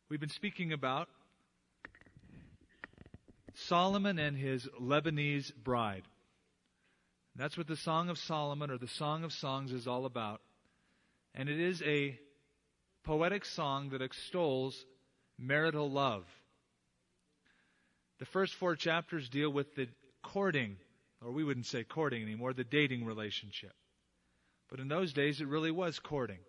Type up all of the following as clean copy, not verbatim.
We've been speaking about Solomon and his Lebanese bride. That's what the Song of Solomon, or the Song of Songs, is all about. And it is a poetic song that extols marital love. The first 4 chapters deal with the courting, or we wouldn't say courting anymore, the dating relationship. But in those days, it really was courting.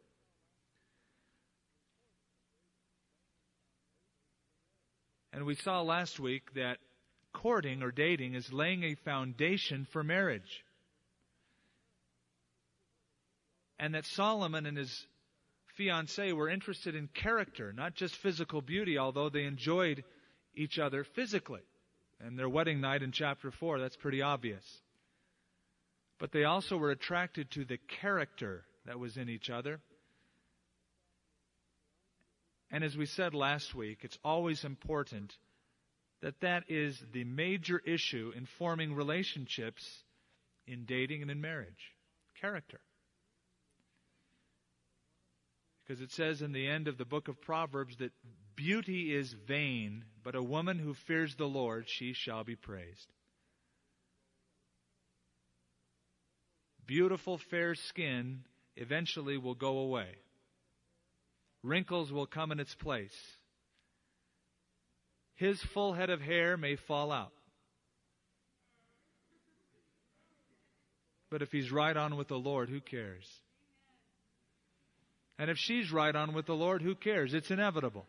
And we saw last week that courting or dating is laying a foundation for marriage. And that Solomon and his fiancée were interested in character, not just physical beauty, although they enjoyed each other physically. And their wedding night in chapter 4, that's pretty obvious. But they also were attracted to the character that was in each other. And as we said last week, it's always important that that is the major issue in forming relationships in dating and in marriage. Character. Because it says in the end of the book of Proverbs that beauty is vain, but a woman who fears the Lord, she shall be praised. Beautiful, fair skin eventually will go away. Wrinkles will come in its place. His full head of hair may fall out. But if he's right on with the Lord, who cares? And if she's right on with the Lord, who cares? It's inevitable.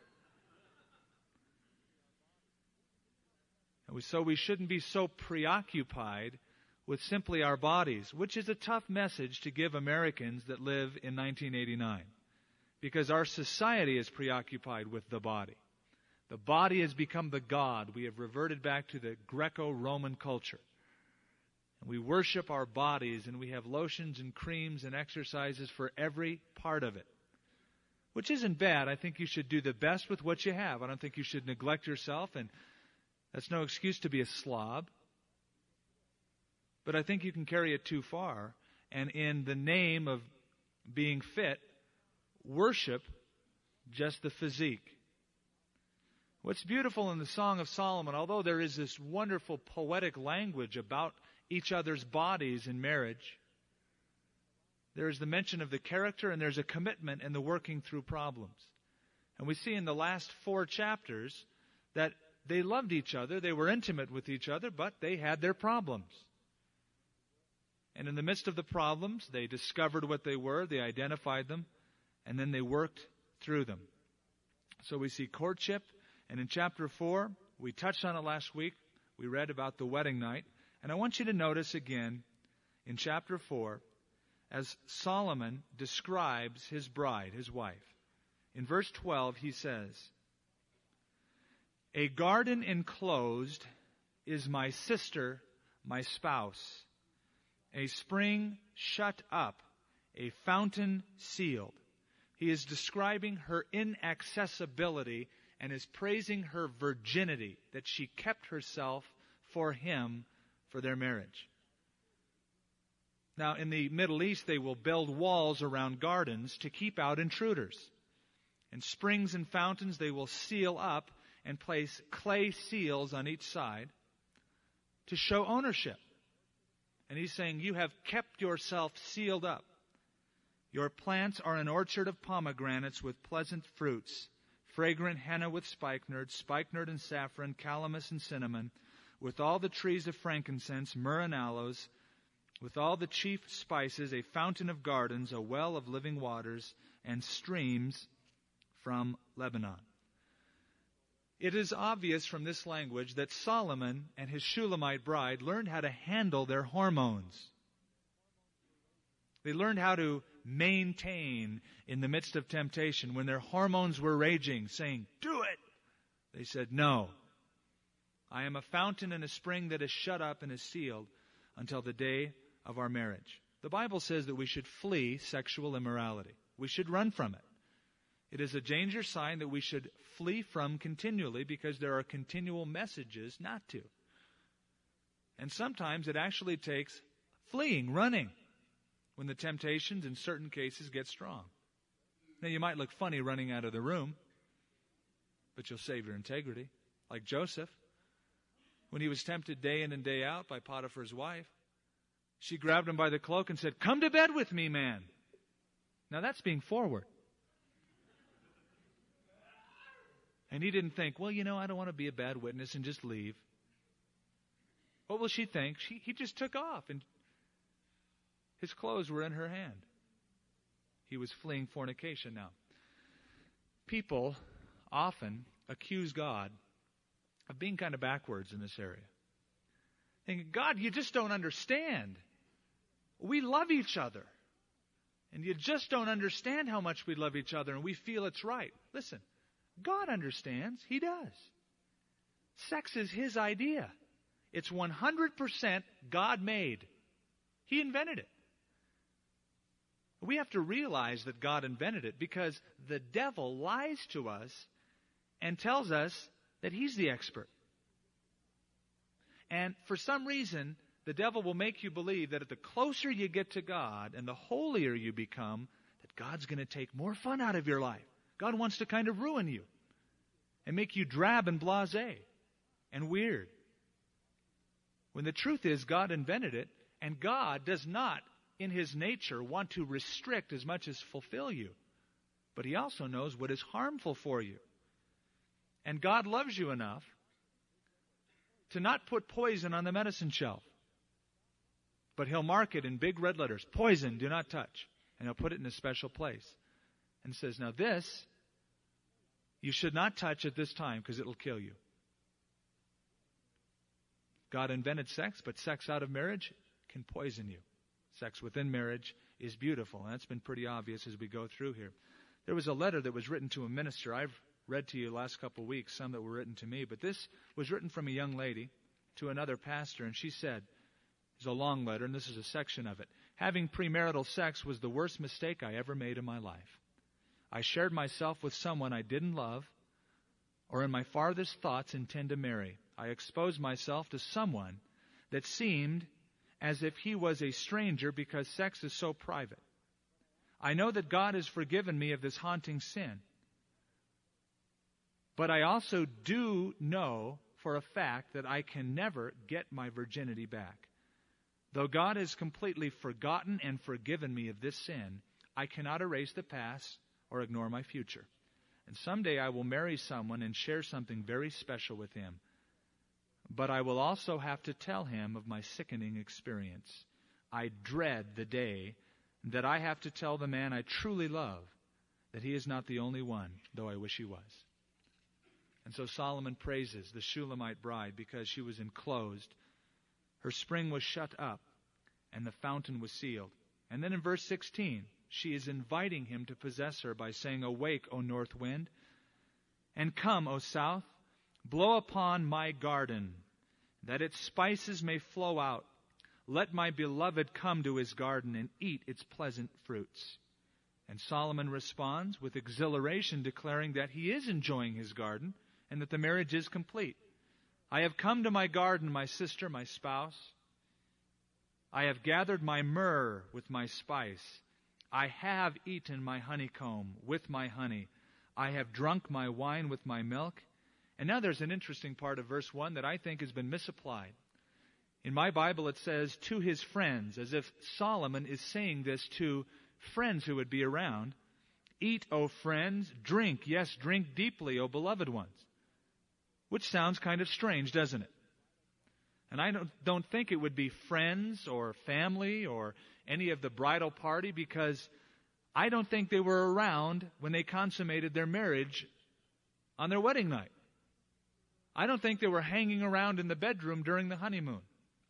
And so we shouldn't be so preoccupied with simply our bodies, which is a tough message to give Americans that live in 1989. Because our society is preoccupied with the body. The body has become the god. We have reverted back to the Greco-Roman culture. And we worship our bodies, and we have lotions and creams and exercises for every part of it. Which isn't bad. I think you should do the best with what you have. I don't think you should neglect yourself, and that's no excuse to be a slob. But I think you can carry it too far, and in the name of being fit, worship just the physique. What's beautiful in the Song of Solomon, although there is this wonderful poetic language about each other's bodies in marriage, there is the mention of the character, and there's a commitment in the working through problems. And we see in the last 4 chapters that they loved each other, they were intimate with each other, but they had their problems. And in the midst of the problems, they discovered what they were, they identified them, and then they worked through them. So we see courtship, and in chapter 4, we touched on it last week, we read about the wedding night, and I want you to notice again in chapter 4, as Solomon describes his bride, his wife. In verse 12, he says, "A garden enclosed is my sister, my spouse. A spring shut up, a fountain sealed." He is describing her inaccessibility and is praising her virginity, that she kept herself for him for their marriage. Now, in the Middle East, they will build walls around gardens to keep out intruders. And springs and fountains they will seal up and place clay seals on each side to show ownership. And he's saying, you have kept yourself sealed up. Your plants are an orchard of pomegranates with pleasant fruits, fragrant henna with spikenard and saffron, calamus and cinnamon, with all the trees of frankincense, myrrh and aloes, with all the chief spices, a fountain of gardens, a well of living waters, and streams from Lebanon. It is obvious from this language that Solomon and his Shulamite bride learned how to handle their hormones. They learned how to maintain in the midst of temptation. When their hormones were raging, saying, "Do it!" they said, "No. I am a fountain and a spring that is shut up and is sealed until the day of our marriage." The Bible says that we should flee sexual immorality. We should run from it. It is a danger sign that we should flee from continually because there are continual messages not to. And sometimes it actually takes fleeing, running, when the temptations in certain cases get strong. Now, you might look funny running out of the room, but you'll save your integrity. Like Joseph, when he was tempted day in and day out by Potiphar's wife, she grabbed him by the cloak and said, "Come to bed with me, man." Now that's being forward. And he didn't think, well, I don't want to be a bad witness and just leave. What will she think? He just took off, and his clothes were in her hand. He was fleeing fornication now. People often accuse God of being kind of backwards in this area. Thinking, God, you just don't understand. We love each other. And you just don't understand how much we love each other, and we feel it's right. Listen, God understands. He does. Sex is His idea. It's 100% God-made. He invented it. We have to realize that God invented it because the devil lies to us and tells us that he's the expert. And for some reason, the devil will make you believe that the closer you get to God and the holier you become, that God's going to take more fun out of your life. God wants to kind of ruin you and make you drab and blasé and weird. When the truth is, God invented it, and God does not, in His nature, want to restrict as much as fulfill you. But He also knows what is harmful for you. And God loves you enough to not put poison on the medicine shelf. But He'll mark it in big red letters, "Poison, do not touch." And He'll put it in a special place. And says, now this, you should not touch at this time because it will kill you. God invented sex, but sex out of marriage can poison you. Sex within marriage is beautiful, and that's been pretty obvious as we go through here. There was a letter that was written to a minister. I've read to you the last couple of weeks, some that were written to me, but this was written from a young lady to another pastor, and she said, it's a long letter, and this is a section of it. "Having premarital sex was the worst mistake I ever made in my life. I shared myself with someone I didn't love or in my farthest thoughts intend to marry. I exposed myself to someone that seemed as if he was a stranger because sex is so private. I know that God has forgiven me of this haunting sin. But I also do know for a fact that I can never get my virginity back. Though God has completely forgotten and forgiven me of this sin, I cannot erase the past or ignore my future. And someday I will marry someone and share something very special with him. But I will also have to tell him of my sickening experience. I dread the day that I have to tell the man I truly love that he is not the only one, though I wish he was." And so Solomon praises the Shulamite bride because she was enclosed. Her spring was shut up, and the fountain was sealed. And then in verse 16, she is inviting him to possess her by saying, "Awake, O north wind, and come, O south. Blow upon my garden, that its spices may flow out. Let my beloved come to his garden and eat its pleasant fruits." And Solomon responds with exhilaration, declaring that he is enjoying his garden and that the marriage is complete. "I have come to my garden, my sister, my spouse. I have gathered my myrrh with my spice. I have eaten my honeycomb with my honey. I have drunk my wine with my milk." And now there's an interesting part of verse 1 that I think has been misapplied. In my Bible it says, "to his friends," as if Solomon is saying this to friends who would be around. "Eat, O friends, drink, yes, drink deeply, O beloved ones." Which sounds kind of strange, doesn't it? And I don't think it would be friends or family or any of the bridal party, because I don't think they were around when they consummated their marriage on their wedding night. I don't think they were hanging around in the bedroom during the honeymoon.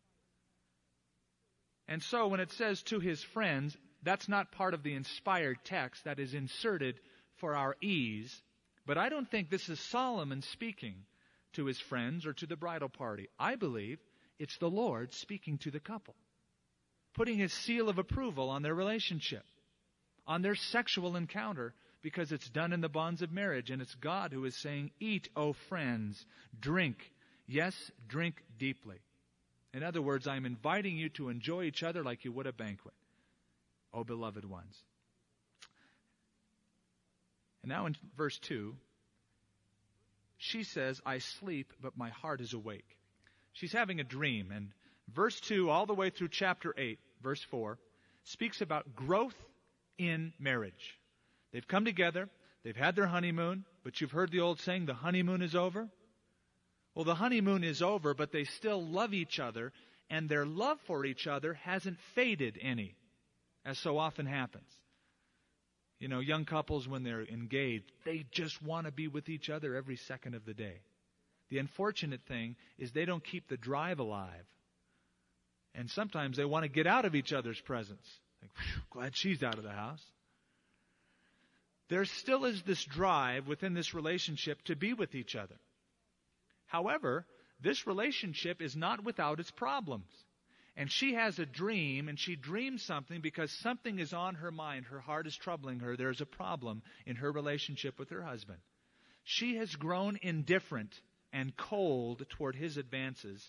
And so when it says "to his friends," that's not part of the inspired text that is inserted for our ease. But I don't think this is Solomon speaking to his friends or to the bridal party. I believe it's the Lord speaking to the couple, putting His seal of approval on their relationship, on their sexual encounter, because it's done in the bonds of marriage. And it's God who is saying, "Eat, O friends, drink. Yes, drink deeply." In other words, I'm inviting you to enjoy each other like you would a banquet, O beloved ones. And now in verse 2, she says, I sleep, but my heart is awake. She's having a dream. And verse 2 all the way through chapter 8, verse 4, speaks about growth in marriage. They've come together. They've had their honeymoon. But you've heard the old saying, the honeymoon is over. Well, the honeymoon is over, but they still love each other. And their love for each other hasn't faded any, as so often happens. You know, young couples, when they're engaged, they just want to be with each other every second of the day. The unfortunate thing is they don't keep the drive alive. And sometimes they want to get out of each other's presence. Like, glad she's out of the house. There still is this drive within this relationship to be with each other. However, this relationship is not without its problems. And she has a dream, and she dreams something because something is on her mind. Her heart is troubling her. There's a problem in her relationship with her husband. She has grown indifferent and cold toward his advances.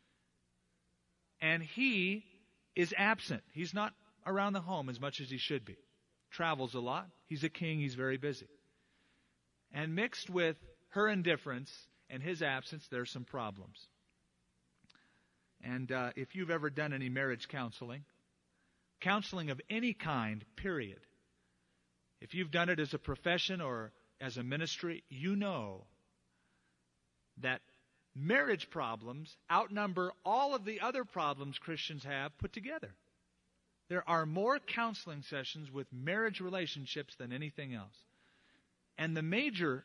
And he is absent. He's not around the home as much as he should be. Travels a lot. He's a king. He's very busy. And mixed with her indifference and his absence, there's some problems. And if you've ever done any marriage counseling of any kind, period, if you've done it as a profession or as a ministry, you know that marriage problems outnumber all of the other problems Christians have put together. There are more counseling sessions with marriage relationships than anything else. And the major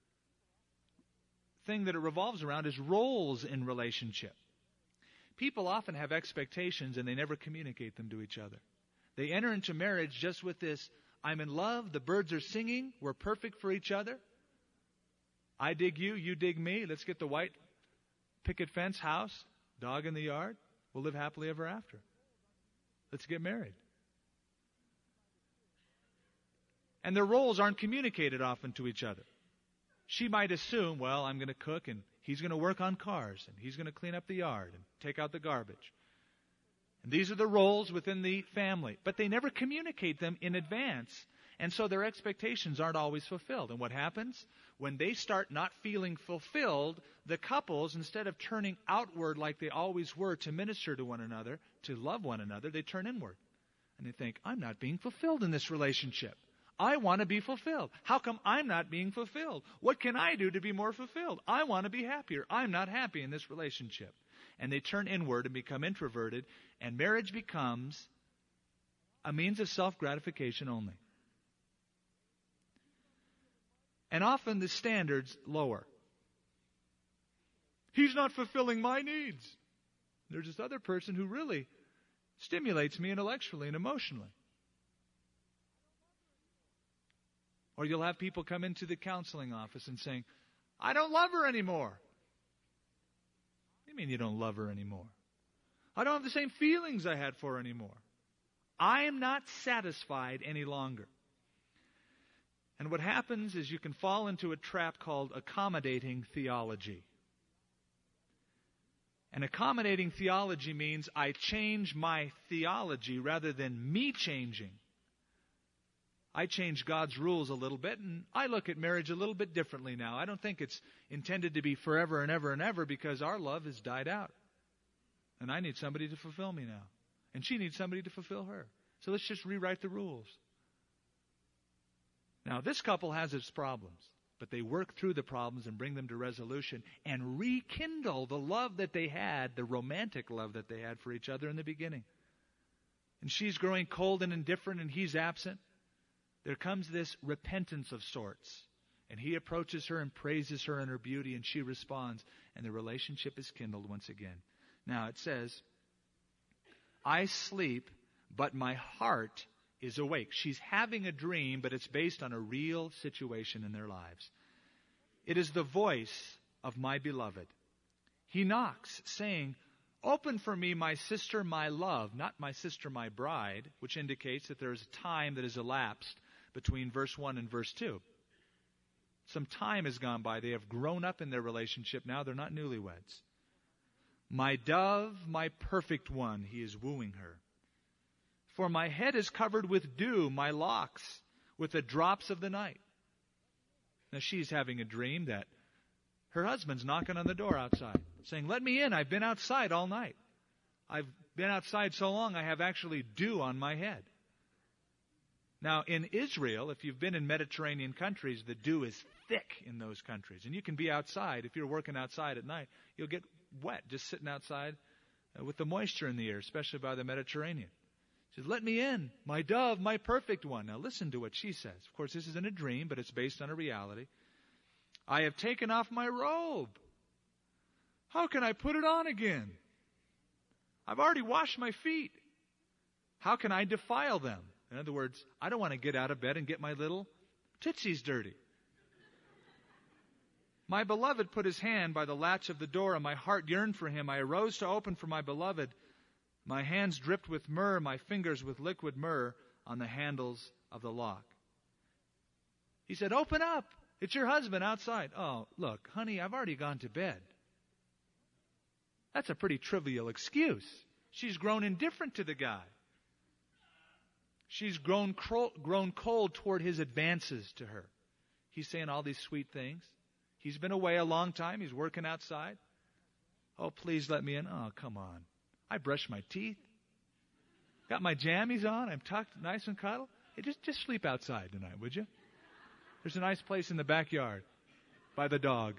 thing that it revolves around is roles in relationship. People often have expectations and they never communicate them to each other. They enter into marriage just with this, I'm in love, the birds are singing, we're perfect for each other. I dig you, you dig me, let's get the white picket fence house, dog in the yard, we'll live happily ever after. Let's get married. And their roles aren't communicated often to each other. She might assume, well, I'm going to cook and he's going to work on cars and he's going to clean up the yard and take out the garbage. And these are the roles within the family. But they never communicate them in advance. And so their expectations aren't always fulfilled. And what happens? When they start not feeling fulfilled, the couples, instead of turning outward like they always were to minister to one another, to love one another, they turn inward. And they think, I'm not being fulfilled in this relationship. I want to be fulfilled. How come I'm not being fulfilled? What can I do to be more fulfilled? I want to be happier. I'm not happy in this relationship. And they turn inward and become introverted, and marriage becomes a means of self-gratification only. And often the standards lower. He's not fulfilling my needs. There's this other person who really stimulates me intellectually and emotionally. Or you'll have people come into the counseling office and saying, I don't love her anymore. What do you mean you don't love her anymore? I don't have the same feelings I had for her anymore. I am not satisfied any longer. And what happens is you can fall into a trap called accommodating theology. And accommodating theology means I change my theology rather than me changing. I change God's rules a little bit, and I look at marriage a little bit differently now. I don't think it's intended to be forever and ever and ever because our love has died out. And I need somebody to fulfill me now. And she needs somebody to fulfill her. So let's just rewrite the rules. Now, this couple has its problems, but they work through the problems and bring them to resolution and rekindle the love that they had, the romantic love that they had for each other in the beginning. And she's growing cold and indifferent, and he's absent. There comes this repentance of sorts. And he approaches her and praises her in her beauty, and she responds, and the relationship is kindled once again. Now it says, I sleep, but my heart is awake. She's having a dream, but it's based on a real situation in their lives. It is the voice of my beloved. He knocks, saying, open for me, my sister, my love, not my sister, my bride, which indicates that there is a time that has elapsed between verse 1 and verse 2. Some time has gone by. They have grown up in their relationship. Now they're not newlyweds. My dove, my perfect one, he is wooing her. For my head is covered with dew, my locks with the drops of the night. Now she's having a dream that Her husband's knocking on the door outside, saying, "Let me in. I've been outside all night. I've been outside so long I have actually dew on my head." Now, in Israel, if you've been in Mediterranean countries, the dew is thick in those countries. And you can be outside. If you're working outside at night, you'll get wet just sitting outside with the moisture in the air, especially by the Mediterranean. She says, "Let me in, my dove, my perfect one." Now listen to what she says. Of course, this isn't a dream, but it's based on a reality. "I have taken off my robe. How can I put it on again? I've already washed my feet. How can I defile them?" In other words, I don't want to get out of bed and get my little tootsies dirty. "My beloved put his hand by the latch of the door, and my heart yearned for him. I arose to open for my beloved. My hands dripped with myrrh, my fingers with liquid myrrh on the handles of the lock." He said, "Open up. It's your husband outside." "Oh, look, honey, I've already gone to bed." That's a pretty trivial excuse. She's grown indifferent to the guy. She's grown cold toward his advances to her. He's saying all these sweet things. He's been away a long time. He's working outside. "Oh, please let me in." "Oh, come on. I brushed my teeth. Got my jammies on. I'm tucked nice and cuddled. Hey, just sleep outside tonight, would you? There's a nice place in the backyard by the dog."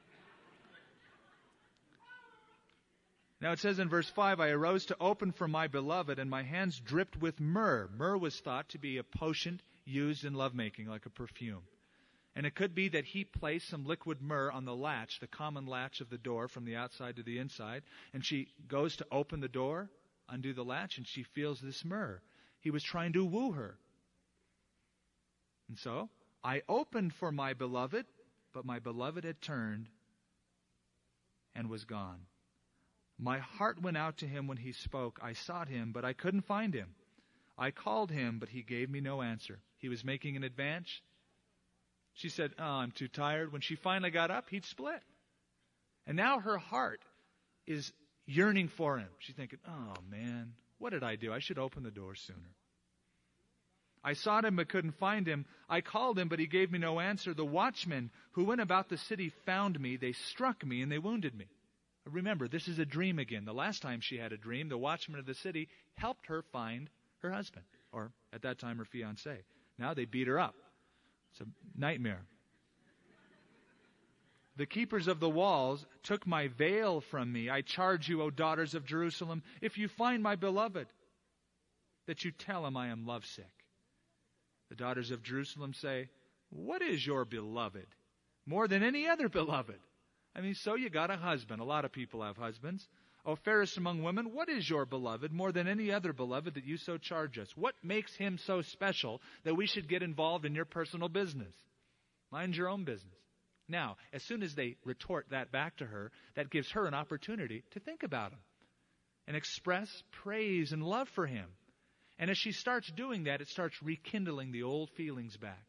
Now it says in verse 5, "I arose to open for my beloved, and my hands dripped with myrrh." Myrrh was thought to be a potion used in lovemaking, like a perfume. And it could be that he placed some liquid myrrh on the latch, the common latch of the door from the outside to the inside. And she goes to open the door, undo the latch, and she feels this myrrh. He was trying to woo her. And so, "I opened for my beloved, but my beloved had turned and was gone. My heart went out to him when he spoke. I sought him, but I couldn't find him. I called him, but he gave me no answer." He was making an advance. She said, "Oh, I'm too tired." When she finally got up, he'd split. And now her heart is yearning for him. She's thinking, "Oh, man, what did I do? I should open the door sooner. I sought him, but couldn't find him. I called him, but he gave me no answer. The watchmen who went about the city found me. They struck me and they wounded me." Remember, this is a dream again. The last time she had a dream, the watchmen of the city helped her find her husband, or at that time her fiancé. Now they beat her up. It's a nightmare. "The keepers of the walls took my veil from me. I charge you, O daughters of Jerusalem, if you find my beloved, that you tell him I am lovesick." The daughters of Jerusalem say, "What is your beloved? More than any other beloved." I mean, so you got a husband. A lot of people have husbands. "O fairest among women, what is your beloved more than any other beloved that you so charge us? What makes him so special that we should get involved in your personal business? Mind your own business." Now, as soon as they retort that back to her, that gives her an opportunity to think about him and express praise and love for him. And as she starts doing that, it starts rekindling the old feelings back.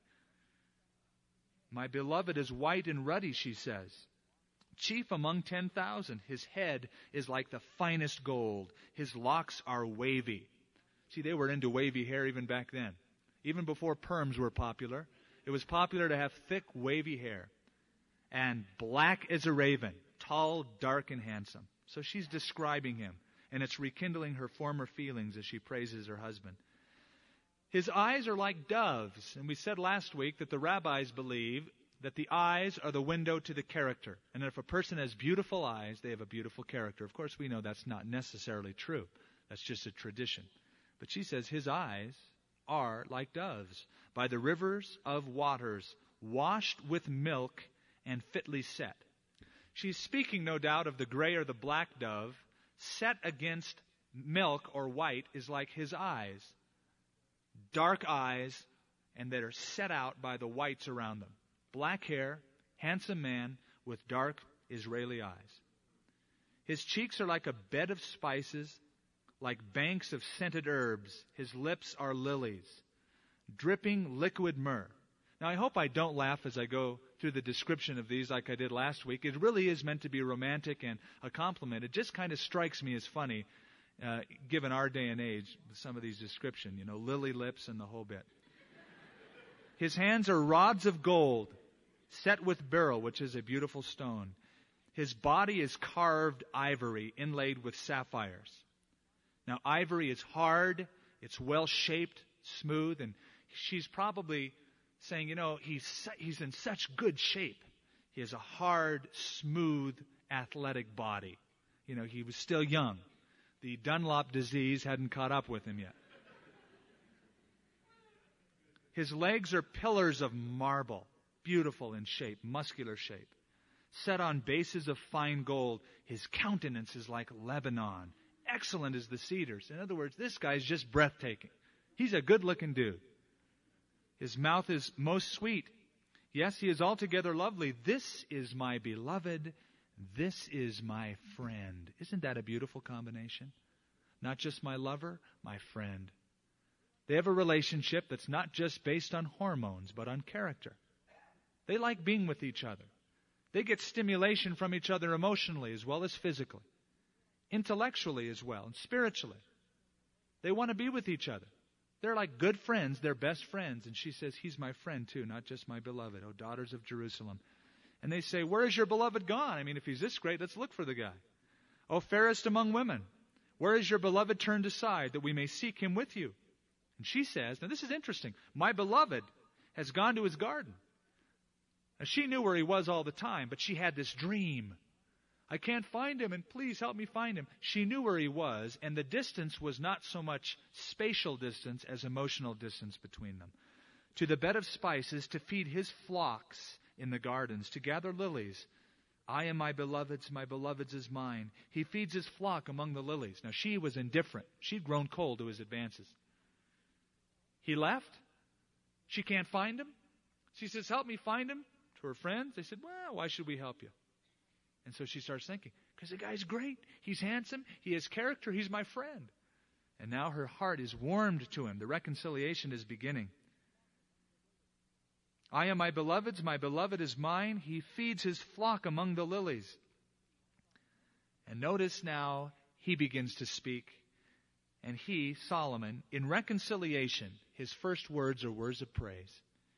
"My beloved is white and ruddy," she says. "Chief among 10,000. His head is like the finest gold. His locks are wavy." See, they were into wavy hair even back then. Even before perms were popular. It was popular to have thick, wavy hair. "And black as a raven. Tall, dark, and handsome." So she's describing him. And it's rekindling her former feelings as she praises her husband. "His eyes are like doves." And we said last week that the rabbis believe that the eyes are the window to the character. And if a person has beautiful eyes, they have a beautiful character. Of course, we know that's not necessarily true. That's just a tradition. But she says his eyes are like doves by the rivers of waters, washed with milk and fitly set. She's speaking, no doubt, of the gray or the black dove. Set against milk or white is like his eyes. Dark eyes, and that are set out by the whites around them. Black hair, handsome man with dark Israeli eyes. His cheeks are like a bed of spices, like banks of scented herbs. His lips are lilies, dripping liquid myrrh. Now, I hope I don't laugh as I go through the description of these like I did last week. It really is meant to be romantic and a compliment. It just kind of strikes me as funny, given our day and age, with some of these descriptions, lily lips and the whole bit. His hands are rods of gold. set with beryl, which is a beautiful stone. His body is carved ivory, inlaid with sapphires. Now, ivory is hard, it's well-shaped, smooth, and she's probably saying, he's in such good shape. He has a hard, smooth, athletic body. He was still young. The Dunlop disease hadn't caught up with him yet. His legs are pillars of marble, beautiful in shape, muscular shape, set on bases of fine gold. His countenance is like Lebanon. Excellent as the cedars. In other words, this guy's just breathtaking. He's a good-looking dude. His mouth is most sweet. Yes, he is altogether lovely. This is my beloved. This is my friend. Isn't that a beautiful combination? Not just my lover, my friend. They have a relationship that's not just based on hormones, but on character. They like being with each other. They get stimulation from each other emotionally as well as physically, intellectually as well, and spiritually. They want to be with each other. They're like good friends. They're best friends. And she says, he's my friend too, not just my beloved, O daughters of Jerusalem. And they say, where is your beloved gone? I mean, if he's this great, let's look for the guy. O fairest among women, where is your beloved turned aside, that we may seek him with you? And she says, now this is interesting, my beloved has gone to his garden. Now she knew where he was all the time, but she had this dream. I can't find him, and please help me find him. She knew where he was, and the distance was not so much spatial distance as emotional distance between them. To the bed of spices, to feed his flocks in the gardens, to gather lilies. I am my beloved's is mine. He feeds his flock among the lilies. Now she was indifferent. She'd grown cold to his advances. He left. She can't find him. She says, help me find him. To her friends, they said, well, why should we help you? And so she starts thinking, because the guy's great. He's handsome. He has character. He's my friend. And now her heart is warmed to him. The reconciliation is beginning. I am my beloved's is mine. He feeds his flock among the lilies. And notice now, he begins to speak. And he, Solomon, in reconciliation, his first words are words of praise.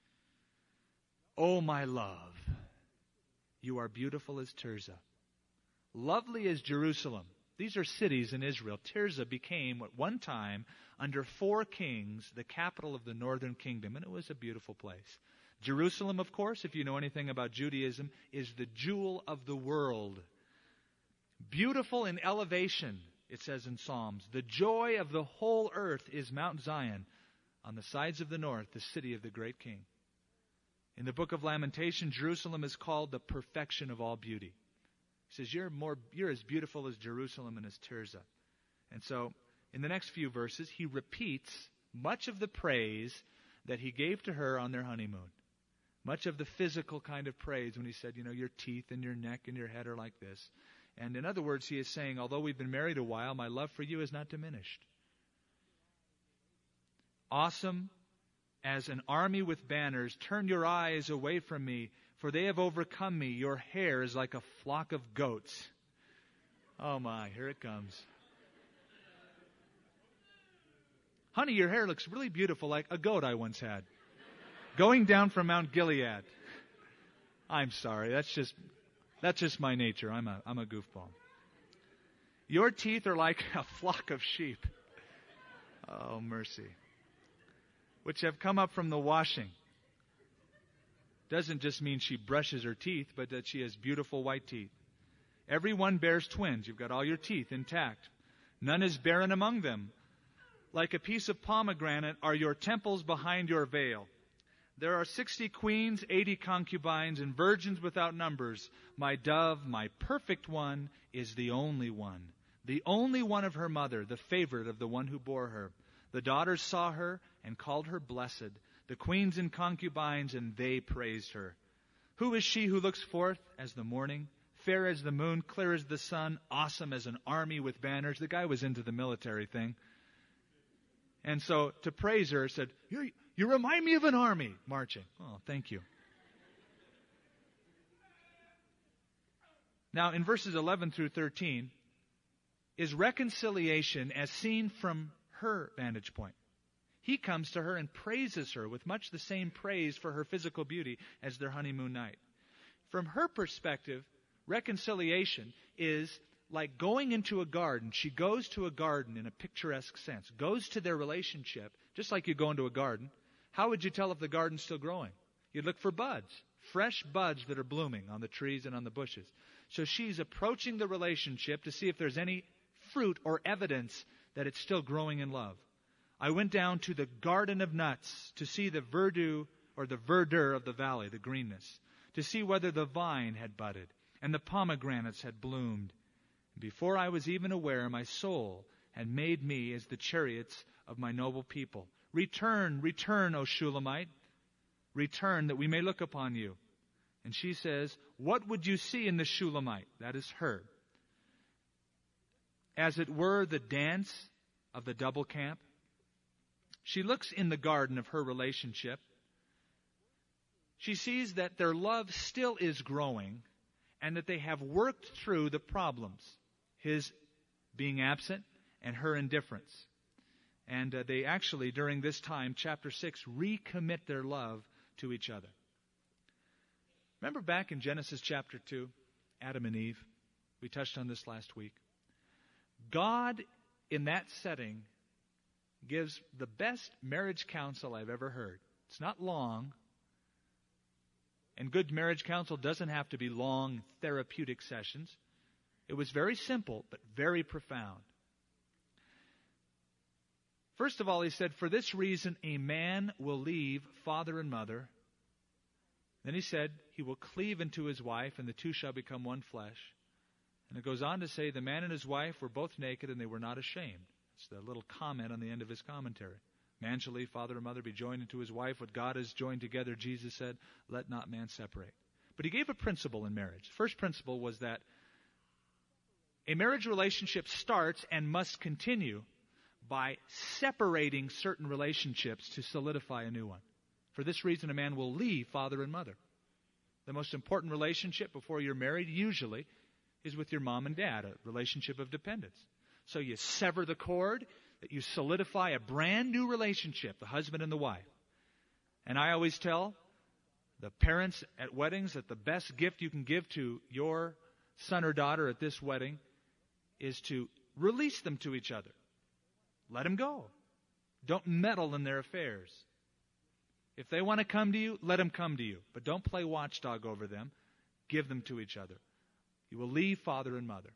Oh, my love, you are beautiful as Tirzah, lovely as Jerusalem. These are cities in Israel. Tirzah became, at one time, under 4 kings, the capital of the northern kingdom, and it was a beautiful place. Jerusalem, of course, if you know anything about Judaism, is the jewel of the world. Beautiful in elevation, it says in Psalms. The joy of the whole earth is Mount Zion, on the sides of the north, the city of the great king. In the book of Lamentation, Jerusalem is called the perfection of all beauty. He says, you're as beautiful as Jerusalem and as Tirzah. And so, in the next few verses, he repeats much of the praise that he gave to her on their honeymoon. Much of the physical kind of praise when he said, your teeth and your neck and your head are like this. And in other words, he is saying, although we've been married a while, my love for you is not diminished. Awesome as an army with banners, turn your eyes away from me, for they have overcome me. Your hair is like a flock of goats. Oh my, here it comes. Honey, your hair looks really beautiful, like a goat I once had. Going down from Mount Gilead. I'm sorry, that's just my nature. I'm a goofball. Your teeth are like a flock of sheep. Oh, mercy. Which have come up from the washing. Doesn't just mean she brushes her teeth, but that she has beautiful white teeth. Every one bears twins. You've got all your teeth intact. None is barren among them. Like a piece of pomegranate are your temples behind your veil. There are 60 queens, 80 concubines, and virgins without numbers. My dove, my perfect one, is the only one of her mother, the favorite of the one who bore her. The daughters saw her and called her blessed, the queens and concubines, and they praised her. Who is she who looks forth as the morning, fair as the moon, clear as the sun, awesome as an army with banners? The guy was into the military thing. And so to praise her, said, you remind me of an army marching. Oh, thank you. Now, in verses 11 through 13, is reconciliation as seen from her vantage point. He comes to her and praises her with much the same praise for her physical beauty as their honeymoon night. From her perspective, reconciliation is like going into a garden. She goes to a garden in a picturesque sense, goes to their relationship, just like you go into a garden. How would you tell if the garden's still growing? You'd look for buds, fresh buds that are blooming on the trees and on the bushes. So she's approaching the relationship to see if there's any fruit or evidence that it's still growing in love. I went down to the garden of nuts to see the verdure of the valley, the greenness, to see whether the vine had budded and the pomegranates had bloomed. Before I was even aware, my soul had made me as the chariots of my noble people. Return, return, O Shulamite. Return, that we may look upon you. And she says, what would you see in the Shulamite? That is her. As it were, the dance of the double camp. She looks in the garden of her relationship. She sees that their love still is growing and that they have worked through the problems. His being absent and her indifference. And they actually, during this time, chapter 6, recommit their love to each other. Remember back in Genesis chapter 2, Adam and Eve? We touched on this last week. God, in that setting, gives the best marriage counsel I've ever heard. It's not long. And good marriage counsel doesn't have to be long therapeutic sessions. It was very simple, but very profound. First of all, he said, for this reason, a man will leave father and mother. Then he said, he will cleave into his wife, and the two shall become one flesh. And it goes on to say, the man and his wife were both naked, and they were not ashamed. It's the little comment on the end of his commentary. Man shall leave father and mother, be joined into his wife. What God has joined together, Jesus said, let not man separate. But he gave a principle in marriage. The first principle was that a marriage relationship starts and must continue by separating certain relationships to solidify a new one. For this reason, a man will leave father and mother. The most important relationship before you're married usually is with your mom and dad, a relationship of dependence. So you sever the cord, that you solidify a brand new relationship, the husband and the wife. And I always tell the parents at weddings that the best gift you can give to your son or daughter at this wedding is to release them to each other. Let them go. Don't meddle in their affairs. If they want to come to you, let them come to you. But don't play watchdog over them. Give them to each other. You will leave father and mother.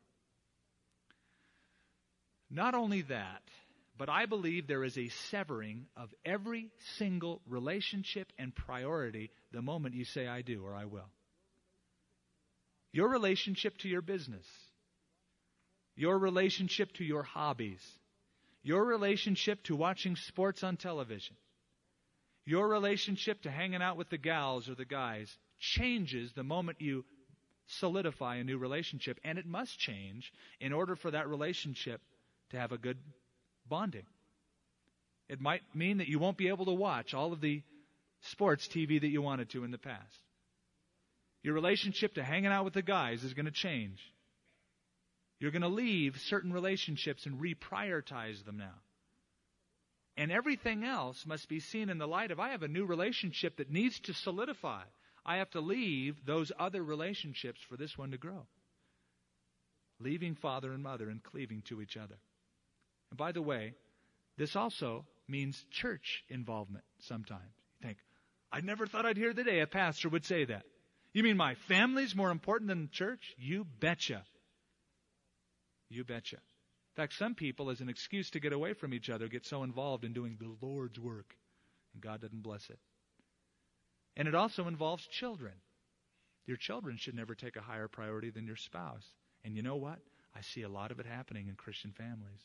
Not only that, but I believe there is a severing of every single relationship and priority the moment you say I do or I will. Your relationship to your business. Your relationship to your hobbies. Your relationship to watching sports on television. Your relationship to hanging out with the gals or the guys changes the moment you solidify a new relationship. And it must change in order for that relationship to have a good bonding. It might mean that you won't be able to watch all of the sports TV that you wanted to in the past. Your relationship to hanging out with the guys is going to change. You're going to leave certain relationships and reprioritize them now. And everything else must be seen in the light of, I have a new relationship that needs to solidify. I have to leave those other relationships for this one to grow. Leaving father and mother and cleaving to each other. And by the way, this also means church involvement sometimes. You think, I never thought I'd hear the day a pastor would say that. You mean my family's more important than the church? You betcha. You betcha. In fact, some people, as an excuse to get away from each other, get so involved in doing the Lord's work, and God doesn't bless it. And it also involves children. Your children should never take a higher priority than your spouse. And you know what? I see a lot of it happening in Christian families.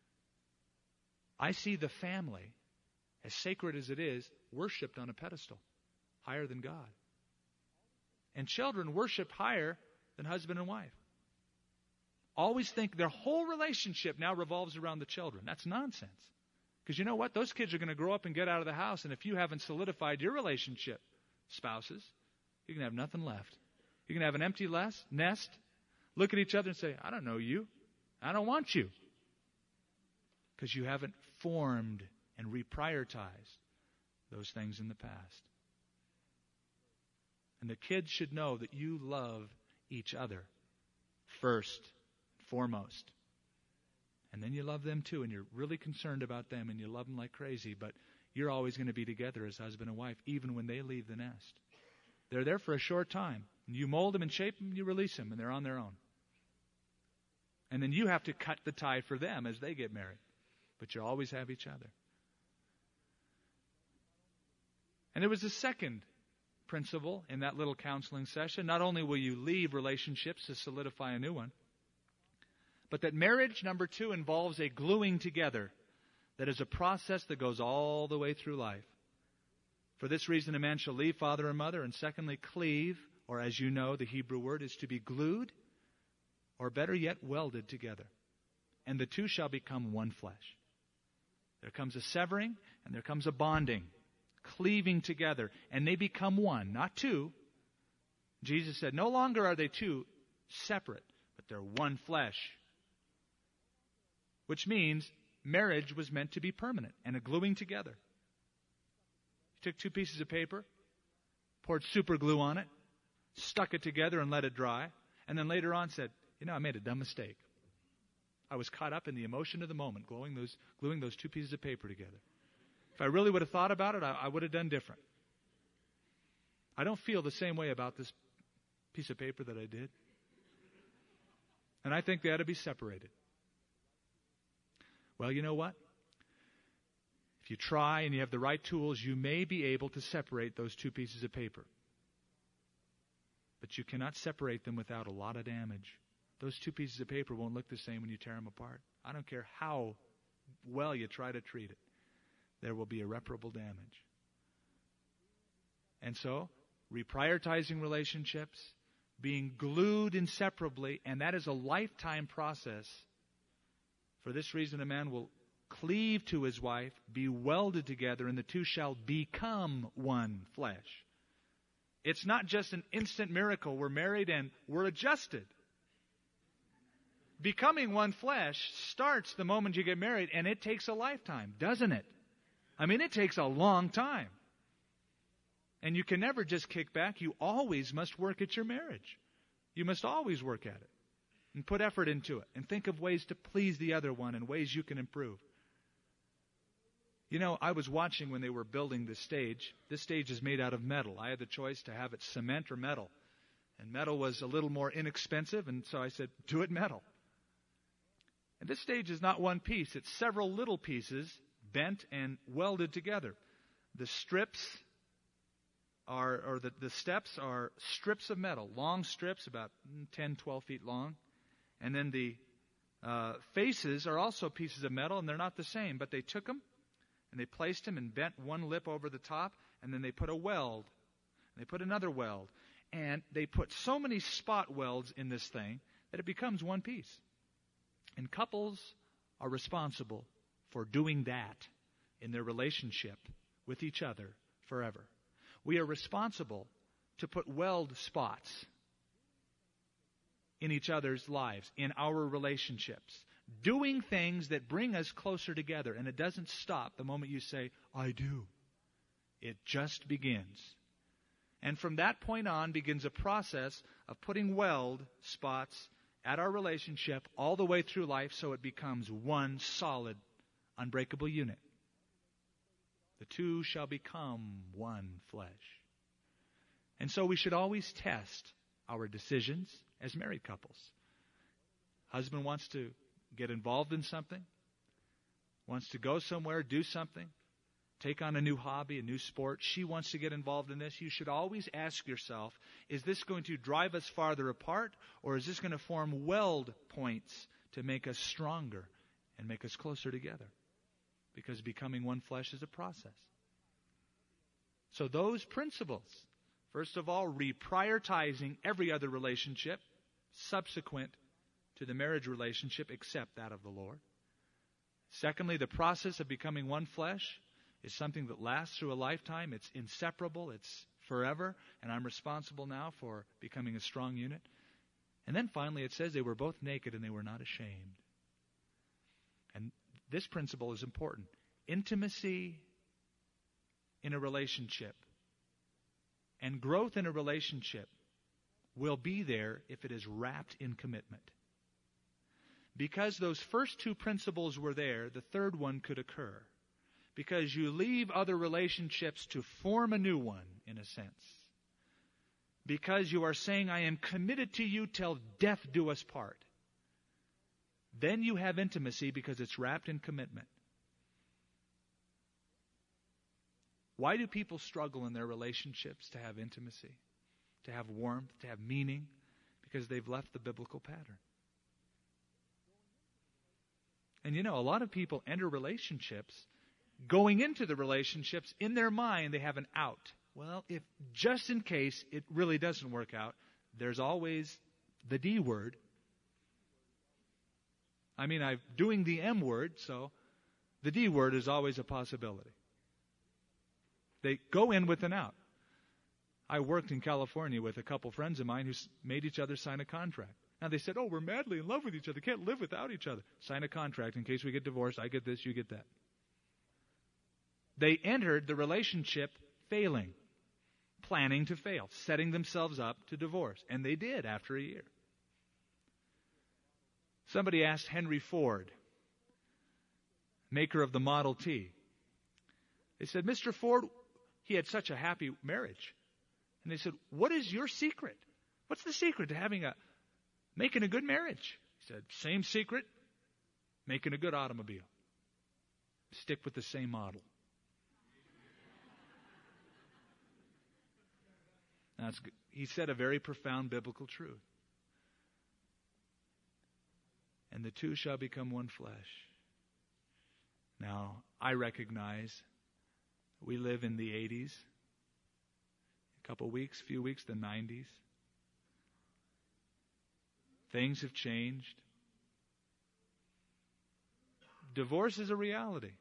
I see the family, as sacred as it is, worshipped on a pedestal, higher than God. And children worshipped higher than husband and wife. Always think their whole relationship now revolves around the children. That's nonsense. Because you know what? Those kids are going to grow up and get out of the house, and if you haven't solidified your relationship, spouses, you're going to have nothing left. You're going to have an empty nest, look at each other and say, I don't know you. I don't want you. Because you haven't formed and reprioritize those things in the past. And the kids should know that you love each other first, foremost. And then you love them too, and you're really concerned about them, and you love them like crazy, but you're always going to be together as husband and wife, even when they leave the nest. They're there for a short time. You mold them and shape them, you release them, and they're on their own. And then you have to cut the tie for them as they get married. But you always have each other. And there was a second principle in that little counseling session. Not only will you leave relationships to solidify a new one, but that marriage, number 2, involves a gluing together that is a process that goes all the way through life. For this reason, a man shall leave father and mother, and secondly, cleave, or as you know, the Hebrew word is to be glued, or better yet, welded together. And the two shall become one flesh. There comes a severing, and there comes a bonding, cleaving together, and they become one, not two. Jesus said, no longer are they two separate, but they're one flesh. Which means marriage was meant to be permanent and a gluing together. He took 2 pieces of paper, poured super glue on it, stuck it together and let it dry, and then later on said, I made a dumb mistake. I was caught up in the emotion of the moment, gluing those 2 pieces of paper together. If I really would have thought about it, I would have done different. I don't feel the same way about this piece of paper that I did. And I think they ought to be separated. Well, you know what? If you try and you have the right tools, you may be able to separate those 2 pieces of paper. But you cannot separate them without a lot of damage. Those 2 pieces of paper won't look the same when you tear them apart. I don't care how well you try to treat it. There will be irreparable damage. And so, reprioritizing relationships, being glued inseparably, and that is a lifetime process. For this reason, a man will cleave to his wife, be welded together, and the two shall become one flesh. It's not just an instant miracle. We're married and we're adjusted. Becoming one flesh starts the moment you get married, and it takes a lifetime, doesn't it? I mean, it takes a long time. And you can never just kick back. You always must work at your marriage. You must always work at it and put effort into it and think of ways to please the other one and ways you can improve. I was watching when they were building this stage. This stage is made out of metal. I had the choice to have it cement or metal. And metal was a little more inexpensive, and so I said, do it metal. And this stage is not one piece. It's several little pieces bent and welded together. The strips the steps are strips of metal, long strips, about 10, 12 feet long. And then the faces are also pieces of metal, and they're not the same. But they took them, and they placed them and bent one lip over the top, and then they put a weld. And they put another weld. And they put so many spot welds in this thing that it becomes one piece. And couples are responsible for doing that in their relationship with each other forever. We are responsible to put weld spots in each other's lives, in our relationships, doing things that bring us closer together. And it doesn't stop the moment you say, I do. It just begins. And from that point on begins a process of putting weld spots at our relationship all the way through life so it becomes one solid, unbreakable unit. The two shall become one flesh. And so we should always test our decisions as married couples. Husband wants to get involved in something, wants to go somewhere, do something, take on a new hobby, a new sport. She wants to get involved in this. You should always ask yourself, is this going to drive us farther apart, or is this going to form weld points to make us stronger and make us closer together? Because becoming one flesh is a process. So those principles, first of all, reprioritizing every other relationship subsequent to the marriage relationship except that of the Lord. Secondly, the process of becoming one flesh is something that lasts through a lifetime. It's inseparable. It's forever. And I'm responsible now for becoming a strong unit. And then finally it says they were both naked and they were not ashamed. And this principle is important. intimacy in a relationship and growth in a relationship will be there if it is wrapped in commitment. Because those first two principles were there, the third one could occur. Because you leave other relationships to form a new one, in a sense. Because you are saying, I am committed to you till death do us part. Then you have intimacy because it's wrapped in commitment. Why do people struggle in their relationships to have intimacy, to have warmth, to have meaning? Because they've left the biblical pattern. And you know, a lot of people enter relationships, going into the relationships, in their mind they have an out. Well, if just in case it really doesn't work out, there's always the D word. I mean, I'm doing the M word, so the D word is always a possibility. They go in with an out. I worked in California with a couple friends of mine who made each other sign a contract. Now they said, oh, we're madly in love with each other. Can't live without each other. Sign a contract in case we get divorced. I get this, you get that. They entered the relationship failing, planning to fail, setting themselves up to divorce. And they did after a year. Somebody asked Henry Ford, maker of the Model T. They said, Mr. Ford, he had such a happy marriage. And they said, what is your secret? What's the secret to making a good marriage? He said, same secret, making a good automobile. Stick with the same model. That's good. He said a very profound biblical truth. And the two shall become one flesh. Now, I recognize we live in the 80s, few weeks, the 90s. Things have changed. Divorce is a reality.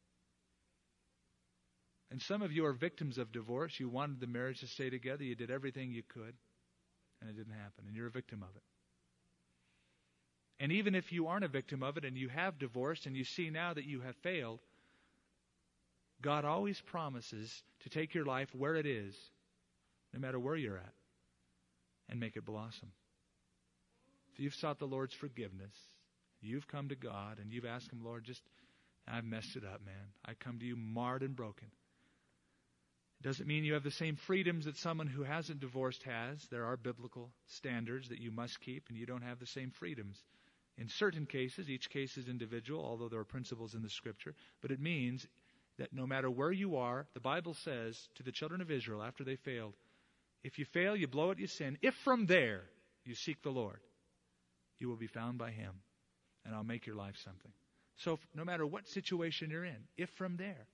And some of you are victims of divorce. You wanted the marriage to stay together. You did everything you could, and it didn't happen, and you're a victim of it. And even if you aren't a victim of it and you have divorced and you see now that you have failed, God always promises to take your life where it is, no matter where you're at, and make it blossom. If you've sought the Lord's forgiveness, you've come to God and you've asked Him, Lord, I've messed it up, man. I come to you marred and broken. It doesn't mean you have the same freedoms that someone who hasn't divorced has. There are biblical standards that you must keep, and you don't have the same freedoms. In certain cases, each case is individual, although there are principles in the Scripture. But it means that no matter where you are, the Bible says to the children of Israel after they failed, if you fail, you blow it, you sin. If from there you seek the Lord, you will be found by Him, and I'll make your life something. So no matter what situation you're in, if from there.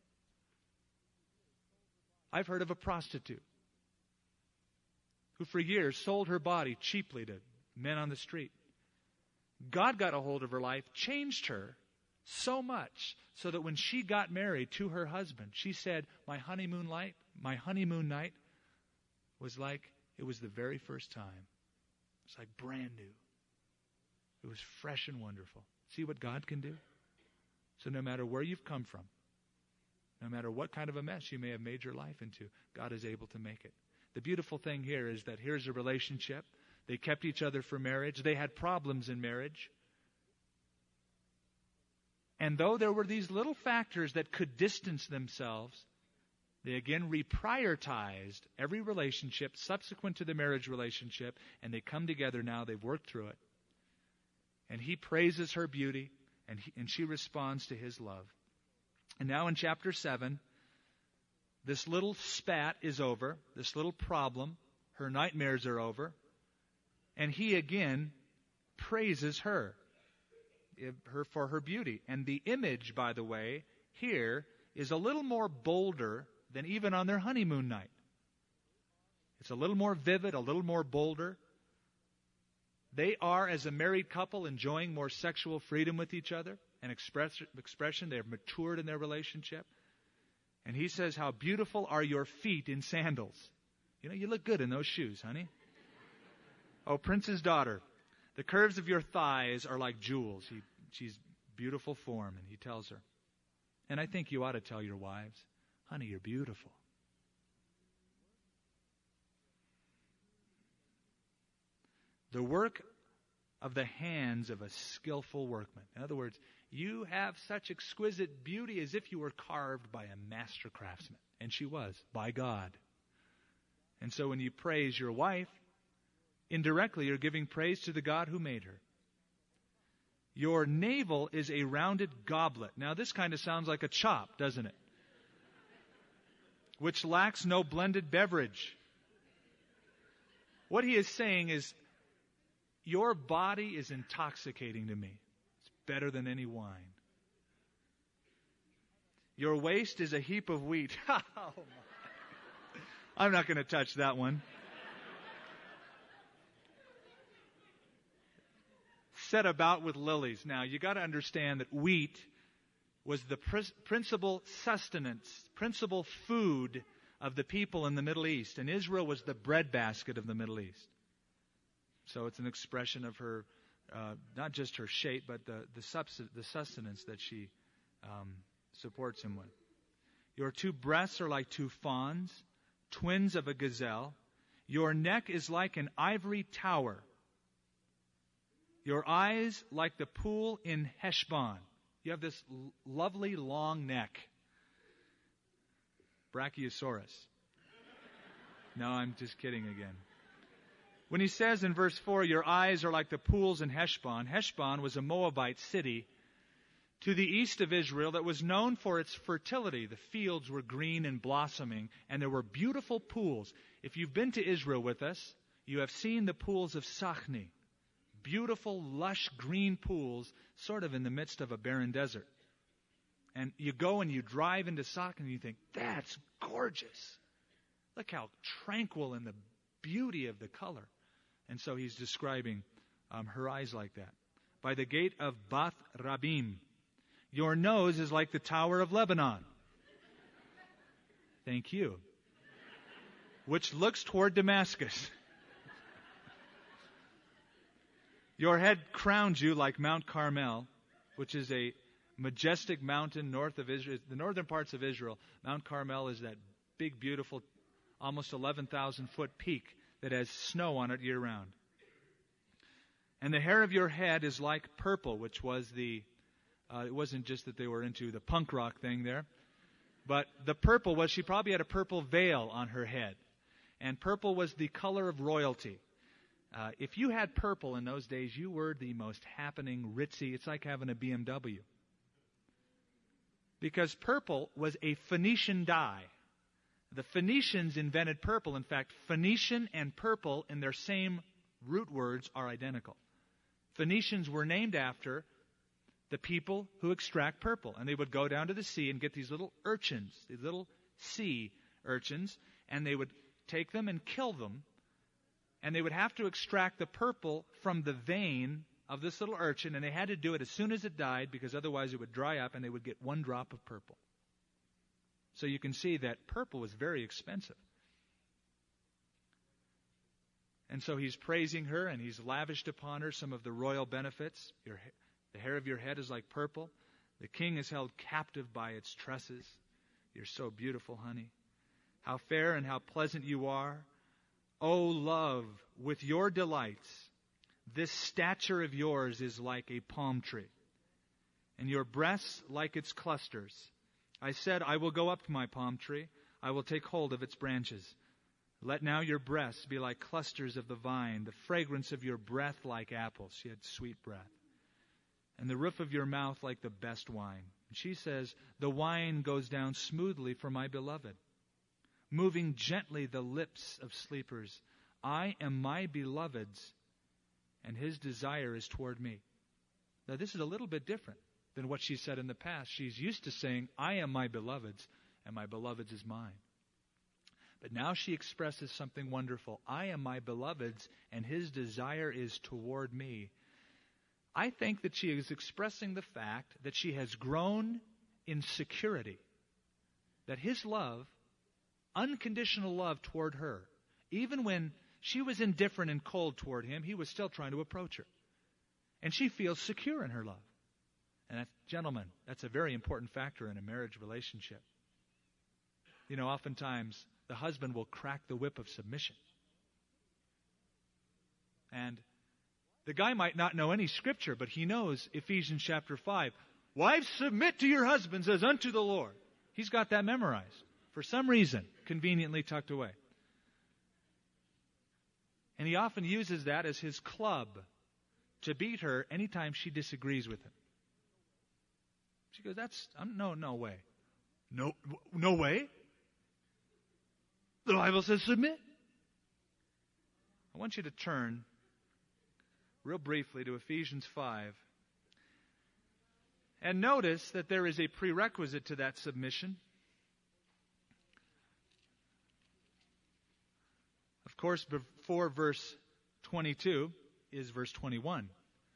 I've heard of a prostitute who for years sold her body cheaply to men on the street. God got a hold of her life, changed her so much so that when she got married to her husband, she said, my honeymoon night was like it was the very first time. It's like brand new. It was fresh and wonderful. See what God can do? So no matter where you've come from, no matter what kind of a mess you may have made your life into, God is able to make it. The beautiful thing here is that here's a relationship. They kept each other for marriage. They had problems in marriage. And though there were these little factors that could distance themselves, they again reprioritized every relationship subsequent to the marriage relationship, and they come together now. They've worked through it. And he praises her beauty, and she responds to his love. And now in chapter 7, this little spat is over, this little problem. Her nightmares are over. And he again praises her for her beauty. And the image, by the way, here is a little more bolder than even on their honeymoon night. It's a little more vivid, a little more bolder. They are, as a married couple, enjoying more sexual freedom with each other and expression. They have matured in their relationship. And he says, how beautiful are your feet in sandals. You know, you look good in those shoes, honey. Oh, prince's daughter, the curves of your thighs are like jewels. She's beautiful form, and he tells her. And I think you ought to tell your wives, honey, you're beautiful. The work of the hands of a skillful workman. In other words, you have such exquisite beauty as if you were carved by a master craftsman. And she was, by God. And so when you praise your wife, indirectly you're giving praise to the God who made her. Your navel is a rounded goblet. Now this kind of sounds like a chop, doesn't it? Which lacks no blended beverage. What he is saying is, your body is intoxicating to me. It's better than any wine. Your waist is a heap of wheat. Oh, I'm not going to touch that one. Set about with lilies. Now, you got to understand that wheat was the principal sustenance, principal food of the people in the Middle East. And Israel was the breadbasket of the Middle East. So it's an expression of her, not just her shape, but the sustenance that she supports him with. Your two breasts are like two fawns, twins of a gazelle. Your neck is like an ivory tower. Your eyes like the pool in Heshbon. You have this lovely long neck. Brachiosaurus. No, I'm just kidding again. When he says in verse 4, your eyes are like the pools in Heshbon. Heshbon was a Moabite city to the east of Israel that was known for its fertility. The fields were green and blossoming, and there were beautiful pools. If you've been to Israel with us, you have seen the pools of Sachni. Beautiful, lush, green pools, sort of in the midst of a barren desert. And you go and you drive into Sachni and you think, that's gorgeous. Look how tranquil and the beauty of the color. And so he's describing her eyes like that. By the gate of Bath Rabim, your nose is like the Tower of Lebanon. Thank you. Which looks toward Damascus. Your head crowns you like Mount Carmel, which is a majestic mountain north of Israel. The northern parts of Israel, Mount Carmel is that big, beautiful, almost 11,000-foot peak that has snow on it year-round. And the hair of your head is like purple, which was it wasn't just that they were into the punk rock thing there, but the purple was, she probably had a purple veil on her head. And purple was the color of royalty. If you had purple in those days, you were the most happening, ritzy. It's like having a BMW. Because purple was a Phoenician dye. The Phoenicians invented purple. In fact, Phoenician and purple in their same root words are identical. Phoenicians were named after the people who extract purple. And they would go down to the sea and get these little urchins, these little sea urchins, and they would take them and kill them. And they would have to extract the purple from the vein of this little urchin, and they had to do it as soon as it died because otherwise it would dry up and they would get one drop of purple. So you can see that purple was very expensive. And so he's praising her and he's lavished upon her some of the royal benefits. The hair of your head is like purple. The king is held captive by its tresses. You're so beautiful, honey. How fair and how pleasant you are. O love, with your delights, this stature of yours is like a palm tree, and your breasts like its clusters. I said, I will go up to my palm tree. I will take hold of its branches. Let now your breasts be like clusters of the vine, the fragrance of your breath like apples. She had sweet breath. And the roof of your mouth like the best wine. And she says, the wine goes down smoothly for my beloved, moving gently the lips of sleepers. I am my beloved's, and his desire is toward me. Now this is a little bit different than what she said in the past. She's used to saying, I am my beloved's, and my beloved's is mine. But now she expresses something wonderful. I am my beloved's, and his desire is toward me. I think that she is expressing the fact that she has grown in security. That his love, unconditional love toward her, even when she was indifferent and cold toward him, he was still trying to approach her. And she feels secure in her love. And gentlemen, that's a very important factor in a marriage relationship. You know, oftentimes the husband will crack the whip of submission. And the guy might not know any scripture, but he knows Ephesians chapter 5. Wives, submit to your husbands as unto the Lord. He's got that memorized. For some reason, conveniently tucked away. And he often uses that as his club to beat her anytime she disagrees with him. She goes, no way. No way? The Bible says submit. I want you to turn real briefly to Ephesians 5. And notice that there is a prerequisite to that submission. Of course, before verse 22 is verse 21.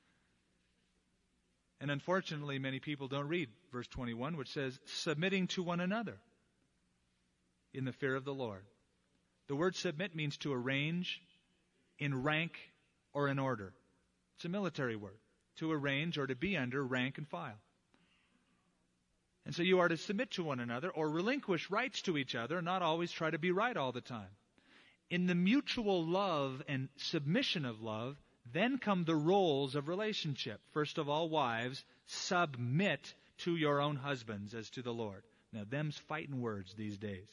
And unfortunately, many people don't read verse 21, which says, submitting to one another in the fear of the Lord. The word submit means to arrange in rank or in order. It's a military word. To arrange or to be under rank and file. And so you are to submit to one another or relinquish rights to each other and not always try to be right all the time. In the mutual love and submission of love, then come the roles of relationship. First of all, wives, submit to your own husbands as to the Lord. Now, them's fighting words these days.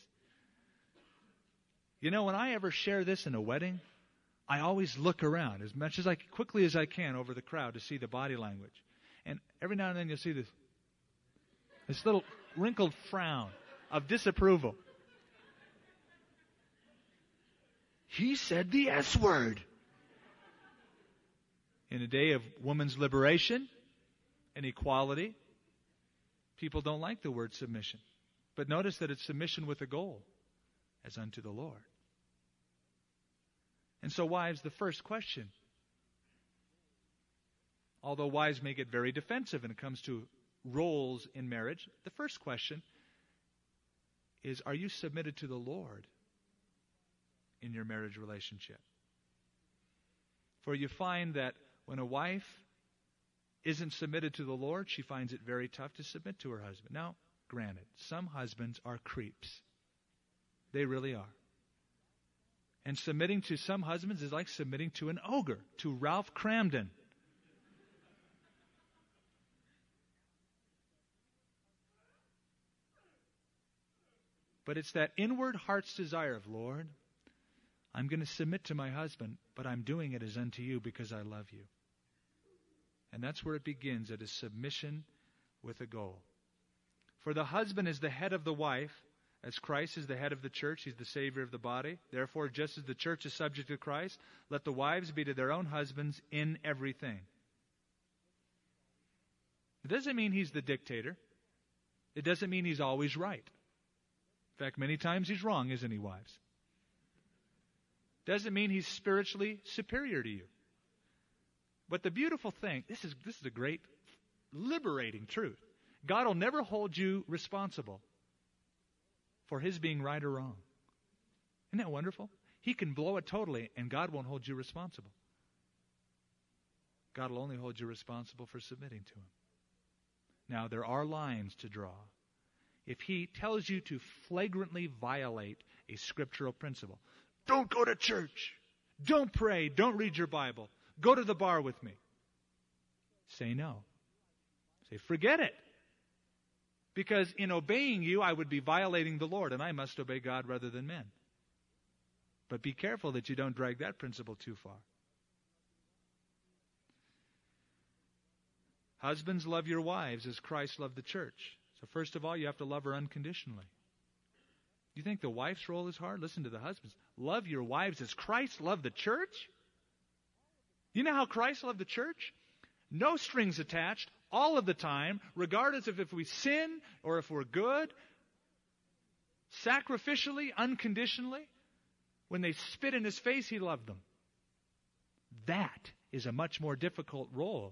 You know, when I ever share this in a wedding, I always look around as much as quickly as I can over the crowd to see the body language. And every now and then you'll see this little wrinkled frown of disapproval. He said the S word. In a day of women's liberation and equality, people don't like the word submission. But notice that it's submission with a goal, as unto the Lord. And so, wives, the first question, although wives may get very defensive when it comes to roles in marriage, the first question is, are you submitted to the Lord in your marriage relationship? For you find that when a wife isn't submitted to the Lord, she finds it very tough to submit to her husband. Now, granted, some husbands are creeps. They really are. And submitting to some husbands is like submitting to an ogre, to Ralph Cramden. But it's that inward heart's desire of, Lord, I'm going to submit to my husband, but I'm doing it as unto you because I love you. And that's where it begins, at a submission with a goal. For the husband is the head of the wife, as Christ is the head of the church. He's the Savior of the body. Therefore, just as the church is subject to Christ, let the wives be to their own husbands in everything. It doesn't mean he's the dictator. It doesn't mean he's always right. In fact, many times he's wrong, isn't he, wives? Doesn't mean he's spiritually superior to you. But the beautiful thing, this is a great liberating truth. God will never hold you responsible for his being right or wrong. Isn't that wonderful? He can blow it totally, and God won't hold you responsible. God will only hold you responsible for submitting to him. Now, there are lines to draw. If he tells you to flagrantly violate a scriptural principle, don't go to church, don't pray, don't read your Bible, go to the bar with me, say no. Say, forget it. Because in obeying you, I would be violating the Lord, and I must obey God rather than men. But be careful that you don't drag that principle too far. Husbands, love your wives as Christ loved the church. So first of all, you have to love her unconditionally. You think the wife's role is hard? Listen to the husbands. Love your wives as Christ loved the church. You know how Christ loved the church? No strings attached, all of the time, regardless of if we sin or if we're good, sacrificially, unconditionally. When they spit in his face, he loved them. That is a much more difficult role,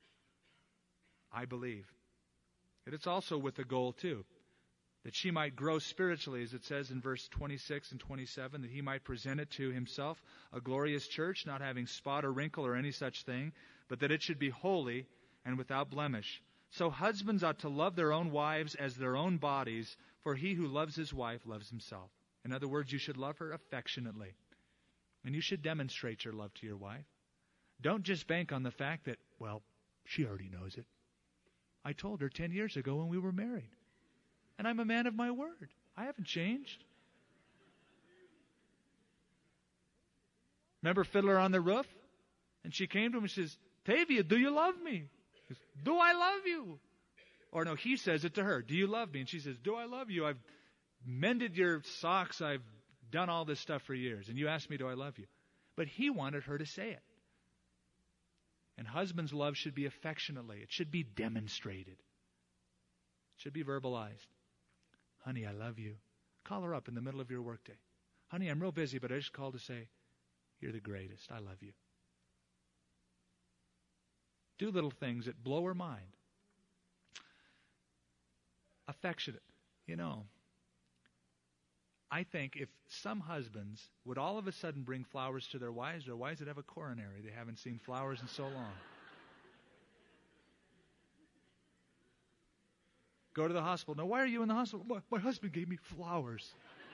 I believe. And it's also with a goal, too, that she might grow spiritually, as it says in verse 26 and 27, that he might present it to himself, a glorious church, not having spot or wrinkle or any such thing, but that it should be holy and without blemish. So husbands ought to love their own wives as their own bodies, for he who loves his wife loves himself. In other words, you should love her affectionately. And you should demonstrate your love to your wife. Don't just bank on the fact that, well, she already knows it. I told her 10 years ago when we were married. And I'm a man of my word. I haven't changed. Remember Fiddler on the Roof? And she came to him and says, Tavia, do you love me? He says, do I love you? Or no, he says it to her. Do you love me? And she says, do I love you? I've mended your socks. I've done all this stuff for years. And you asked me, do I love you? But he wanted her to say it. And husband's love should be affectionately. It should be demonstrated. It should be verbalized. Honey, I love you. Call her up in the middle of your workday. Honey, I'm real busy, but I just called to say, you're the greatest. I love you. Do little things that blow her mind. Affectionate. You know, I think if some husbands would all of a sudden bring flowers to their wives would have a coronary. They haven't seen flowers in so long. Go to the hospital. Now, why are you in the hospital? My husband gave me flowers.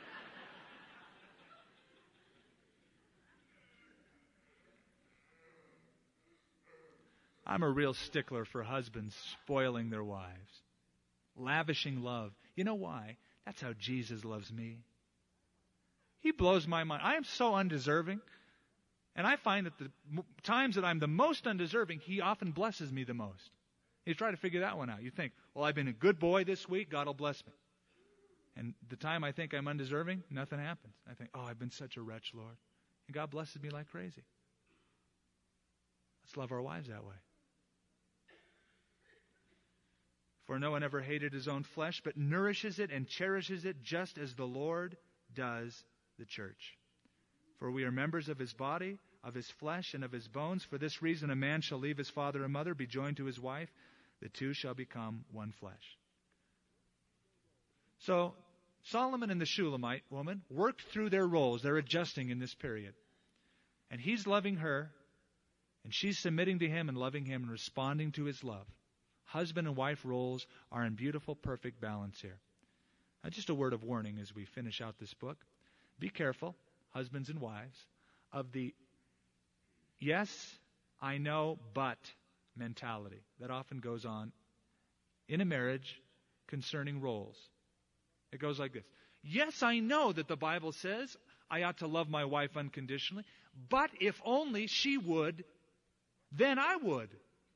I'm a real stickler for husbands spoiling their wives, lavishing love. You know why? That's how Jesus loves me. He blows my mind. I am so undeserving. And I find that the times that I'm the most undeserving, He often blesses me the most. You try to figure that one out. You think, well, I've been a good boy this week. God will bless me. And the time I think I'm undeserving, nothing happens. I think, oh, I've been such a wretch, Lord. And God blesses me like crazy. Let's love our wives that way. For no one ever hated his own flesh, but nourishes it and cherishes it just as the Lord does the church. For we are members of His body, of His flesh, and of His bones. For this reason a man shall leave his father and mother, be joined to his wife. The two shall become one flesh. So Solomon and the Shulamite woman worked through their roles. They're adjusting in this period. And he's loving her, and she's submitting to him and loving him and responding to his love. Husband and wife roles are in beautiful, perfect balance here. Now, just a word of warning as we finish out this book. Be careful, husbands and wives, of the yes, I know, but mentality that often goes on in a marriage concerning roles. It goes like this. Yes, I know that the Bible says I ought to love my wife unconditionally, but if only she would, then I would.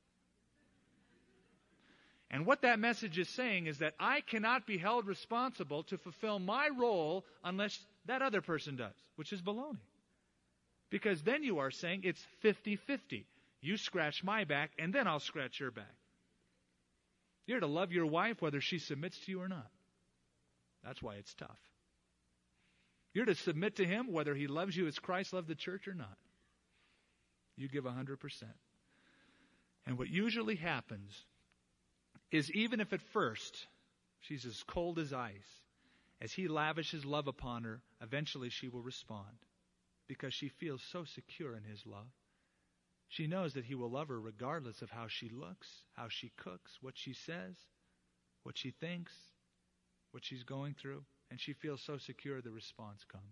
And what that message is saying is that I cannot be held responsible to fulfill my role unless that other person does, which is baloney. Because then you are saying it's 50-50. You scratch my back, and then I'll scratch your back. You're to love your wife whether she submits to you or not. That's why it's tough. You're to submit to him whether he loves you as Christ loved the church or not. You give 100%. And what usually happens is even if at first she's as cold as ice, as he lavishes love upon her, eventually she will respond because she feels so secure in his love. She knows that he will love her regardless of how she looks, how she cooks, what she says, what she thinks, what she's going through, and she feels so secure the response comes.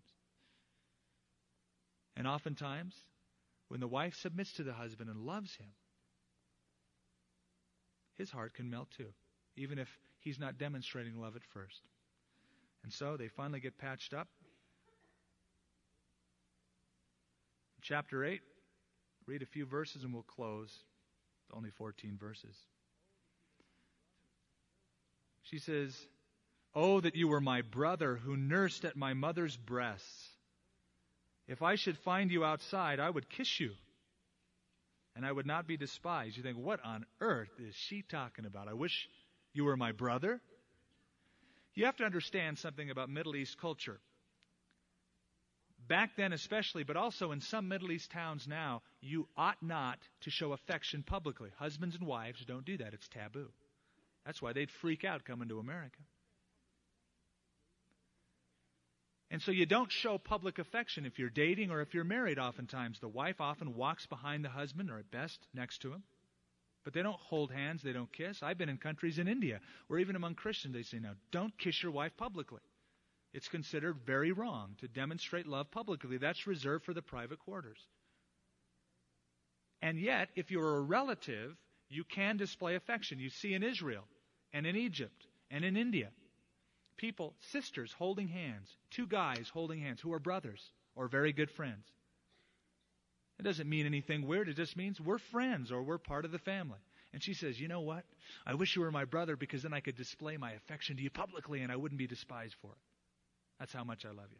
And oftentimes, when the wife submits to the husband and loves him, his heart can melt too, even if he's not demonstrating love at first. And so they finally get patched up. Chapter 8, read a few verses and we'll close. It's only 14 verses. She says, "Oh, that you were my brother who nursed at my mother's breasts. If I should find you outside, I would kiss you, and I would not be despised." You think, what on earth is she talking about? I wish you were my brother. You have to understand something about Middle East culture. Back then especially, but also in some Middle East towns now, you ought not to show affection publicly. Husbands and wives don't do that. It's taboo. That's why they'd freak out coming to America. And so you don't show public affection if you're dating or if you're married oftentimes. The wife often walks behind the husband or at best next to him. But they don't hold hands, they don't kiss. I've been in countries in India where even among Christians they say, now, don't kiss your wife publicly. It's considered very wrong to demonstrate love publicly. That's reserved for the private quarters. And yet, if you're a relative, you can display affection. You see in Israel and in Egypt and in India, people, sisters holding hands, two guys holding hands who are brothers or very good friends. It doesn't mean anything weird. It just means we're friends or we're part of the family. And she says, you know what? I wish you were my brother because then I could display my affection to you publicly and I wouldn't be despised for it. That's how much I love you.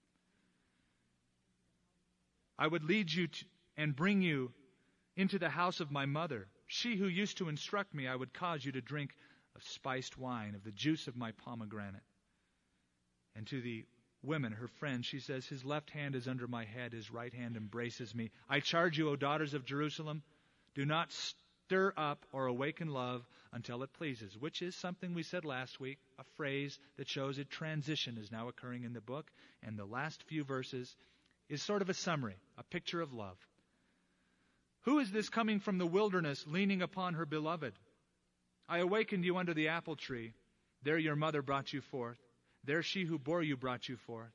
I would lead you and bring you into the house of my mother. She who used to instruct me, I would cause you to drink of spiced wine, of the juice of my pomegranate. And to the women, her friends, she says, his left hand is under my head, his right hand embraces me. I charge you, O daughters of Jerusalem, do not stir up or awaken love until it pleases, which is something we said last week, a phrase that shows a transition is now occurring in the book. And the last few verses is sort of a summary, a picture of love. Who is this coming from the wilderness, leaning upon her beloved? I awakened you under the apple tree. There your mother brought you forth. There she who bore you brought you forth.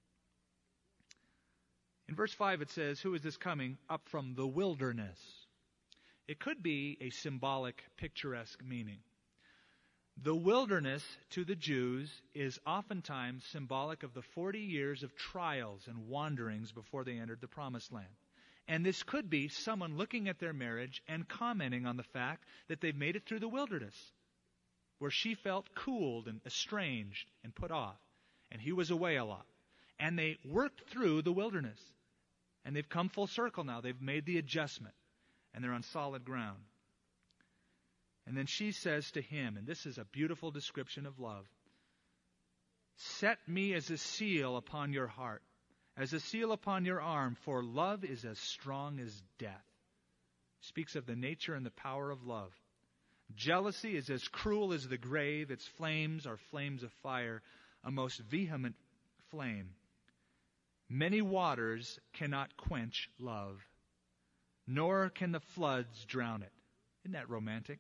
In verse 5 it says, who is this coming up from the wilderness? It could be a symbolic, picturesque meaning. The wilderness to the Jews is oftentimes symbolic of the 40 years of trials and wanderings before they entered the Promised Land. And this could be someone looking at their marriage and commenting on the fact that they've made it through the wilderness, where she felt cooled and estranged and put off, and he was away a lot. And they worked through the wilderness, and they've come full circle now. They've made the adjustment, and they're on solid ground. And then she says to him, and this is a beautiful description of love, set me as a seal upon your heart, as a seal upon your arm, for love is as strong as death. Speaks of the nature and the power of love. Jealousy is as cruel as the grave. Its flames are flames of fire, a most vehement flame. Many waters cannot quench love, nor can the floods drown it. Isn't that romantic?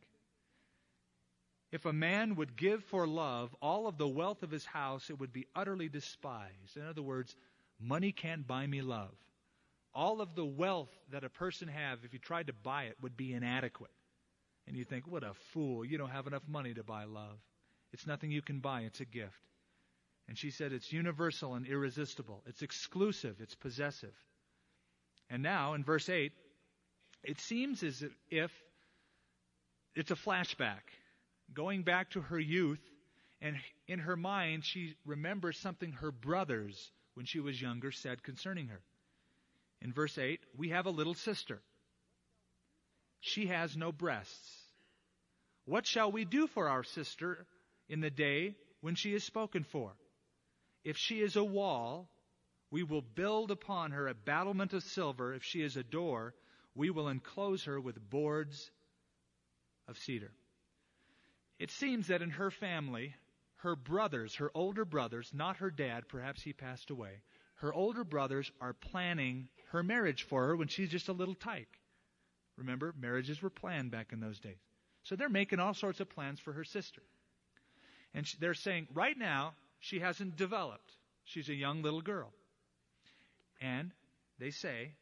If a man would give for love all of the wealth of his house, it would be utterly despised. In other words, money can't buy me love. All of the wealth that a person have, if you tried to buy it, would be inadequate. And you think, what a fool. You don't have enough money to buy love. It's nothing you can buy. It's a gift. And she said it's universal and irresistible. It's exclusive. It's possessive. And now, in verse 8, it seems as if it's a flashback, going back to her youth. And in her mind, she remembers something her brothers, when she was younger, said concerning her. In verse 8, we have a little sister. She has no breasts. What shall we do for our sister in the day when she is spoken for? If she is a wall, we will build upon her a battlement of silver. If she is a door, we will enclose her with boards of cedar. It seems that in her family, her brothers, her older brothers, not her dad, perhaps he passed away, her older brothers are planning her marriage for her when she's just a little tyke. Remember, marriages were planned back in those days. So they're making all sorts of plans for her sister. And they're saying, right now, she hasn't developed. She's a young little girl. And they say,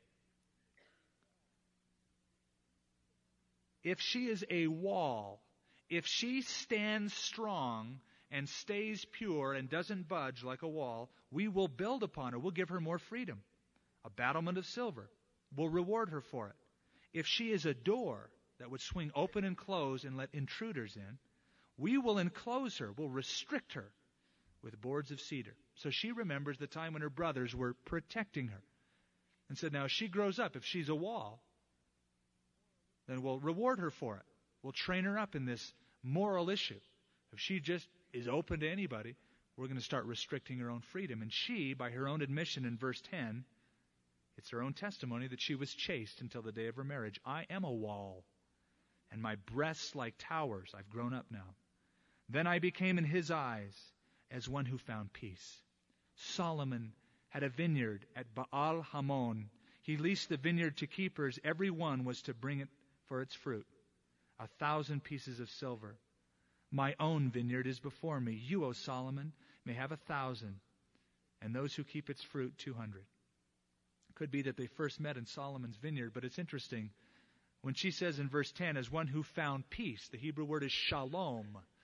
if she is a wall, if she stands strong and stays pure and doesn't budge like a wall, we will build upon her. We'll give her more freedom. A battlement of silver. We'll reward her for it. If she is a door that would swing open and close and let intruders in, we will enclose her. We'll restrict her with boards of cedar. So she remembers the time when her brothers were protecting her. And said, now, if she grows up, if she's a wall, then we'll reward her for it. We'll train her up in this moral issue. If she just is open to anybody, we're going to start restricting her own freedom. And she, by her own admission in verse 10, it's her own testimony that she was chaste until the day of her marriage. I am a wall, and my breasts like towers. I've grown up now. Then I became in his eyes as one who found peace. Solomon had a vineyard at Baal Hamon. He leased the vineyard to keepers. Every one was to bring it for its fruit. 1,000 pieces of silver. My own vineyard is before me. You, O Solomon, may have 1,000, and those who keep its fruit 200. Could be that they first met in Solomon's vineyard, but it's interesting. When she says in verse 10, as one who found peace, the Hebrew word is shalom.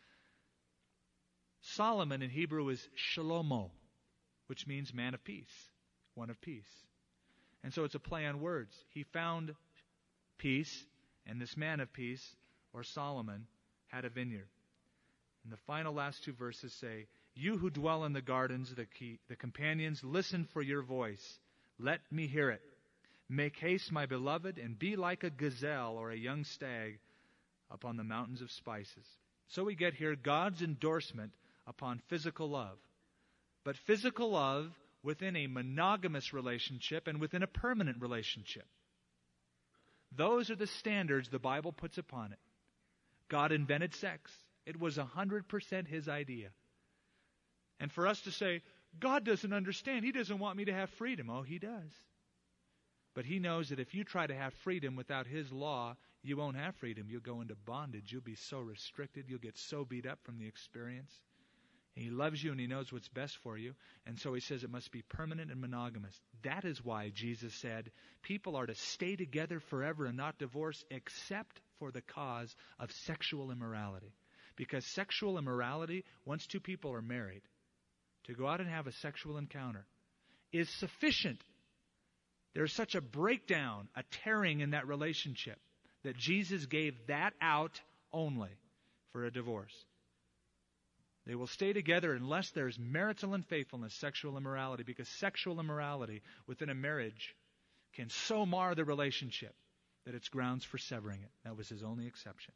Solomon in Hebrew is shalomo, which means man of peace, one of peace. And so it's a play on words. He found peace, and this man of peace, or Solomon, had a vineyard. And the final last two verses say, you who dwell in the gardens, the companions, listen for your voice. Let me hear it. Make haste, my beloved, and be like a gazelle or a young stag upon the mountains of spices. So we get here God's endorsement upon physical love. But physical love within a monogamous relationship and within a permanent relationship. Those are the standards the Bible puts upon it. God invented sex. It was 100% His idea. And for us to say, God doesn't understand. He doesn't want me to have freedom. Oh, He does. But He knows that if you try to have freedom without His law, you won't have freedom. You'll go into bondage. You'll be so restricted. You'll get so beat up from the experience. And He loves you and He knows what's best for you. And so He says it must be permanent and monogamous. That is why Jesus said people are to stay together forever and not divorce except for the cause of sexual immorality. Because sexual immorality, once two people are married, to go out and have a sexual encounter is sufficient. There's such a breakdown, a tearing in that relationship, that Jesus gave that out only for a divorce. They will stay together unless there's marital unfaithfulness, sexual immorality, because sexual immorality within a marriage can so mar the relationship that it's grounds for severing it. That was His only exception.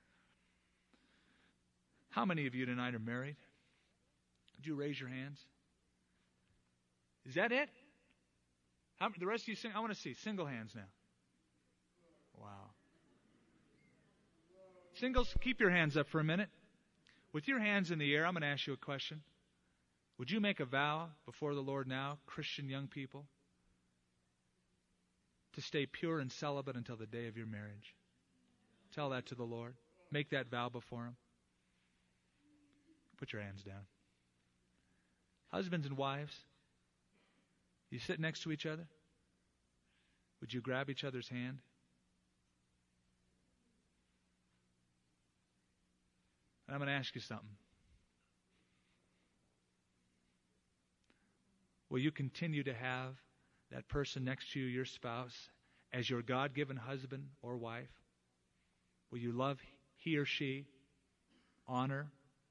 How many of you tonight are married? Would you raise your hands? Is that it? The rest of you, I want to see single hands now. Wow. Singles, keep your hands up for a minute. With your hands in the air, I'm going to ask you a question. Would you make a vow before the Lord now, Christian young people, to stay pure and celibate until the day of your marriage? Tell that to the Lord. Make that vow before Him. Put your hands down. Husbands and wives, you sit next to each other? Would you grab each other's hand? And I'm going to ask you something. Will you continue to have that person next to you, your spouse, as your God-given husband or wife? Will you love he or she, honor,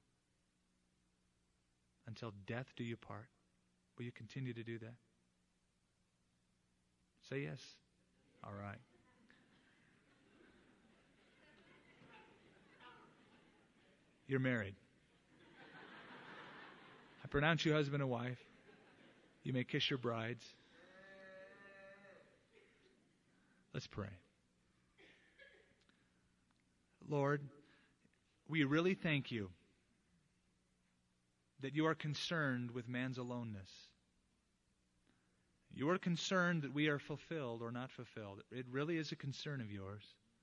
until death do you part? Will you continue to do that? Say yes. All right. You're married. I pronounce you husband and wife. You may kiss your brides. Let's pray. Lord, we really thank You that You are concerned with man's aloneness. You are concerned that we are fulfilled or not fulfilled. It really is a concern of Yours.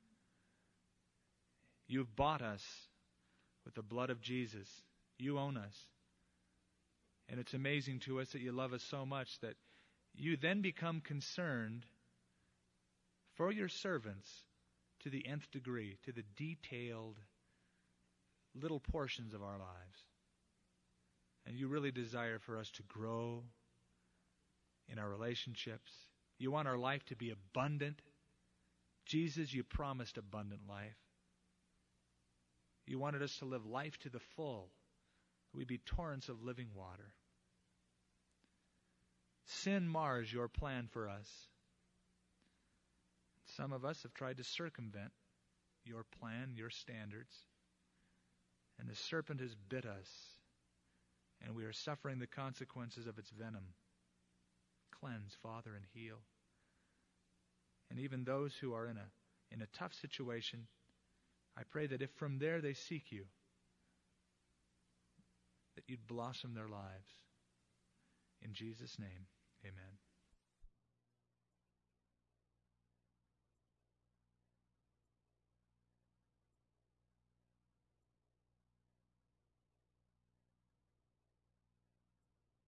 You've bought us with the blood of Jesus. You own us. And it's amazing to us that You love us so much that You then become concerned for Your servants to the nth degree, to the detailed little portions of our lives. And You really desire for us to grow in our relationships. You want our life to be abundant. Jesus, You promised abundant life. You wanted us to live life to the full. We'd be torrents of living water. Sin mars Your plan for us. Some of us have tried to circumvent Your plan, Your standards. And the serpent has bit us. And we are suffering the consequences of its venom. Cleanse, Father, and heal. And even those who are in a tough situation, I pray that if from there they seek You, that You'd blossom their lives. In Jesus' name, amen.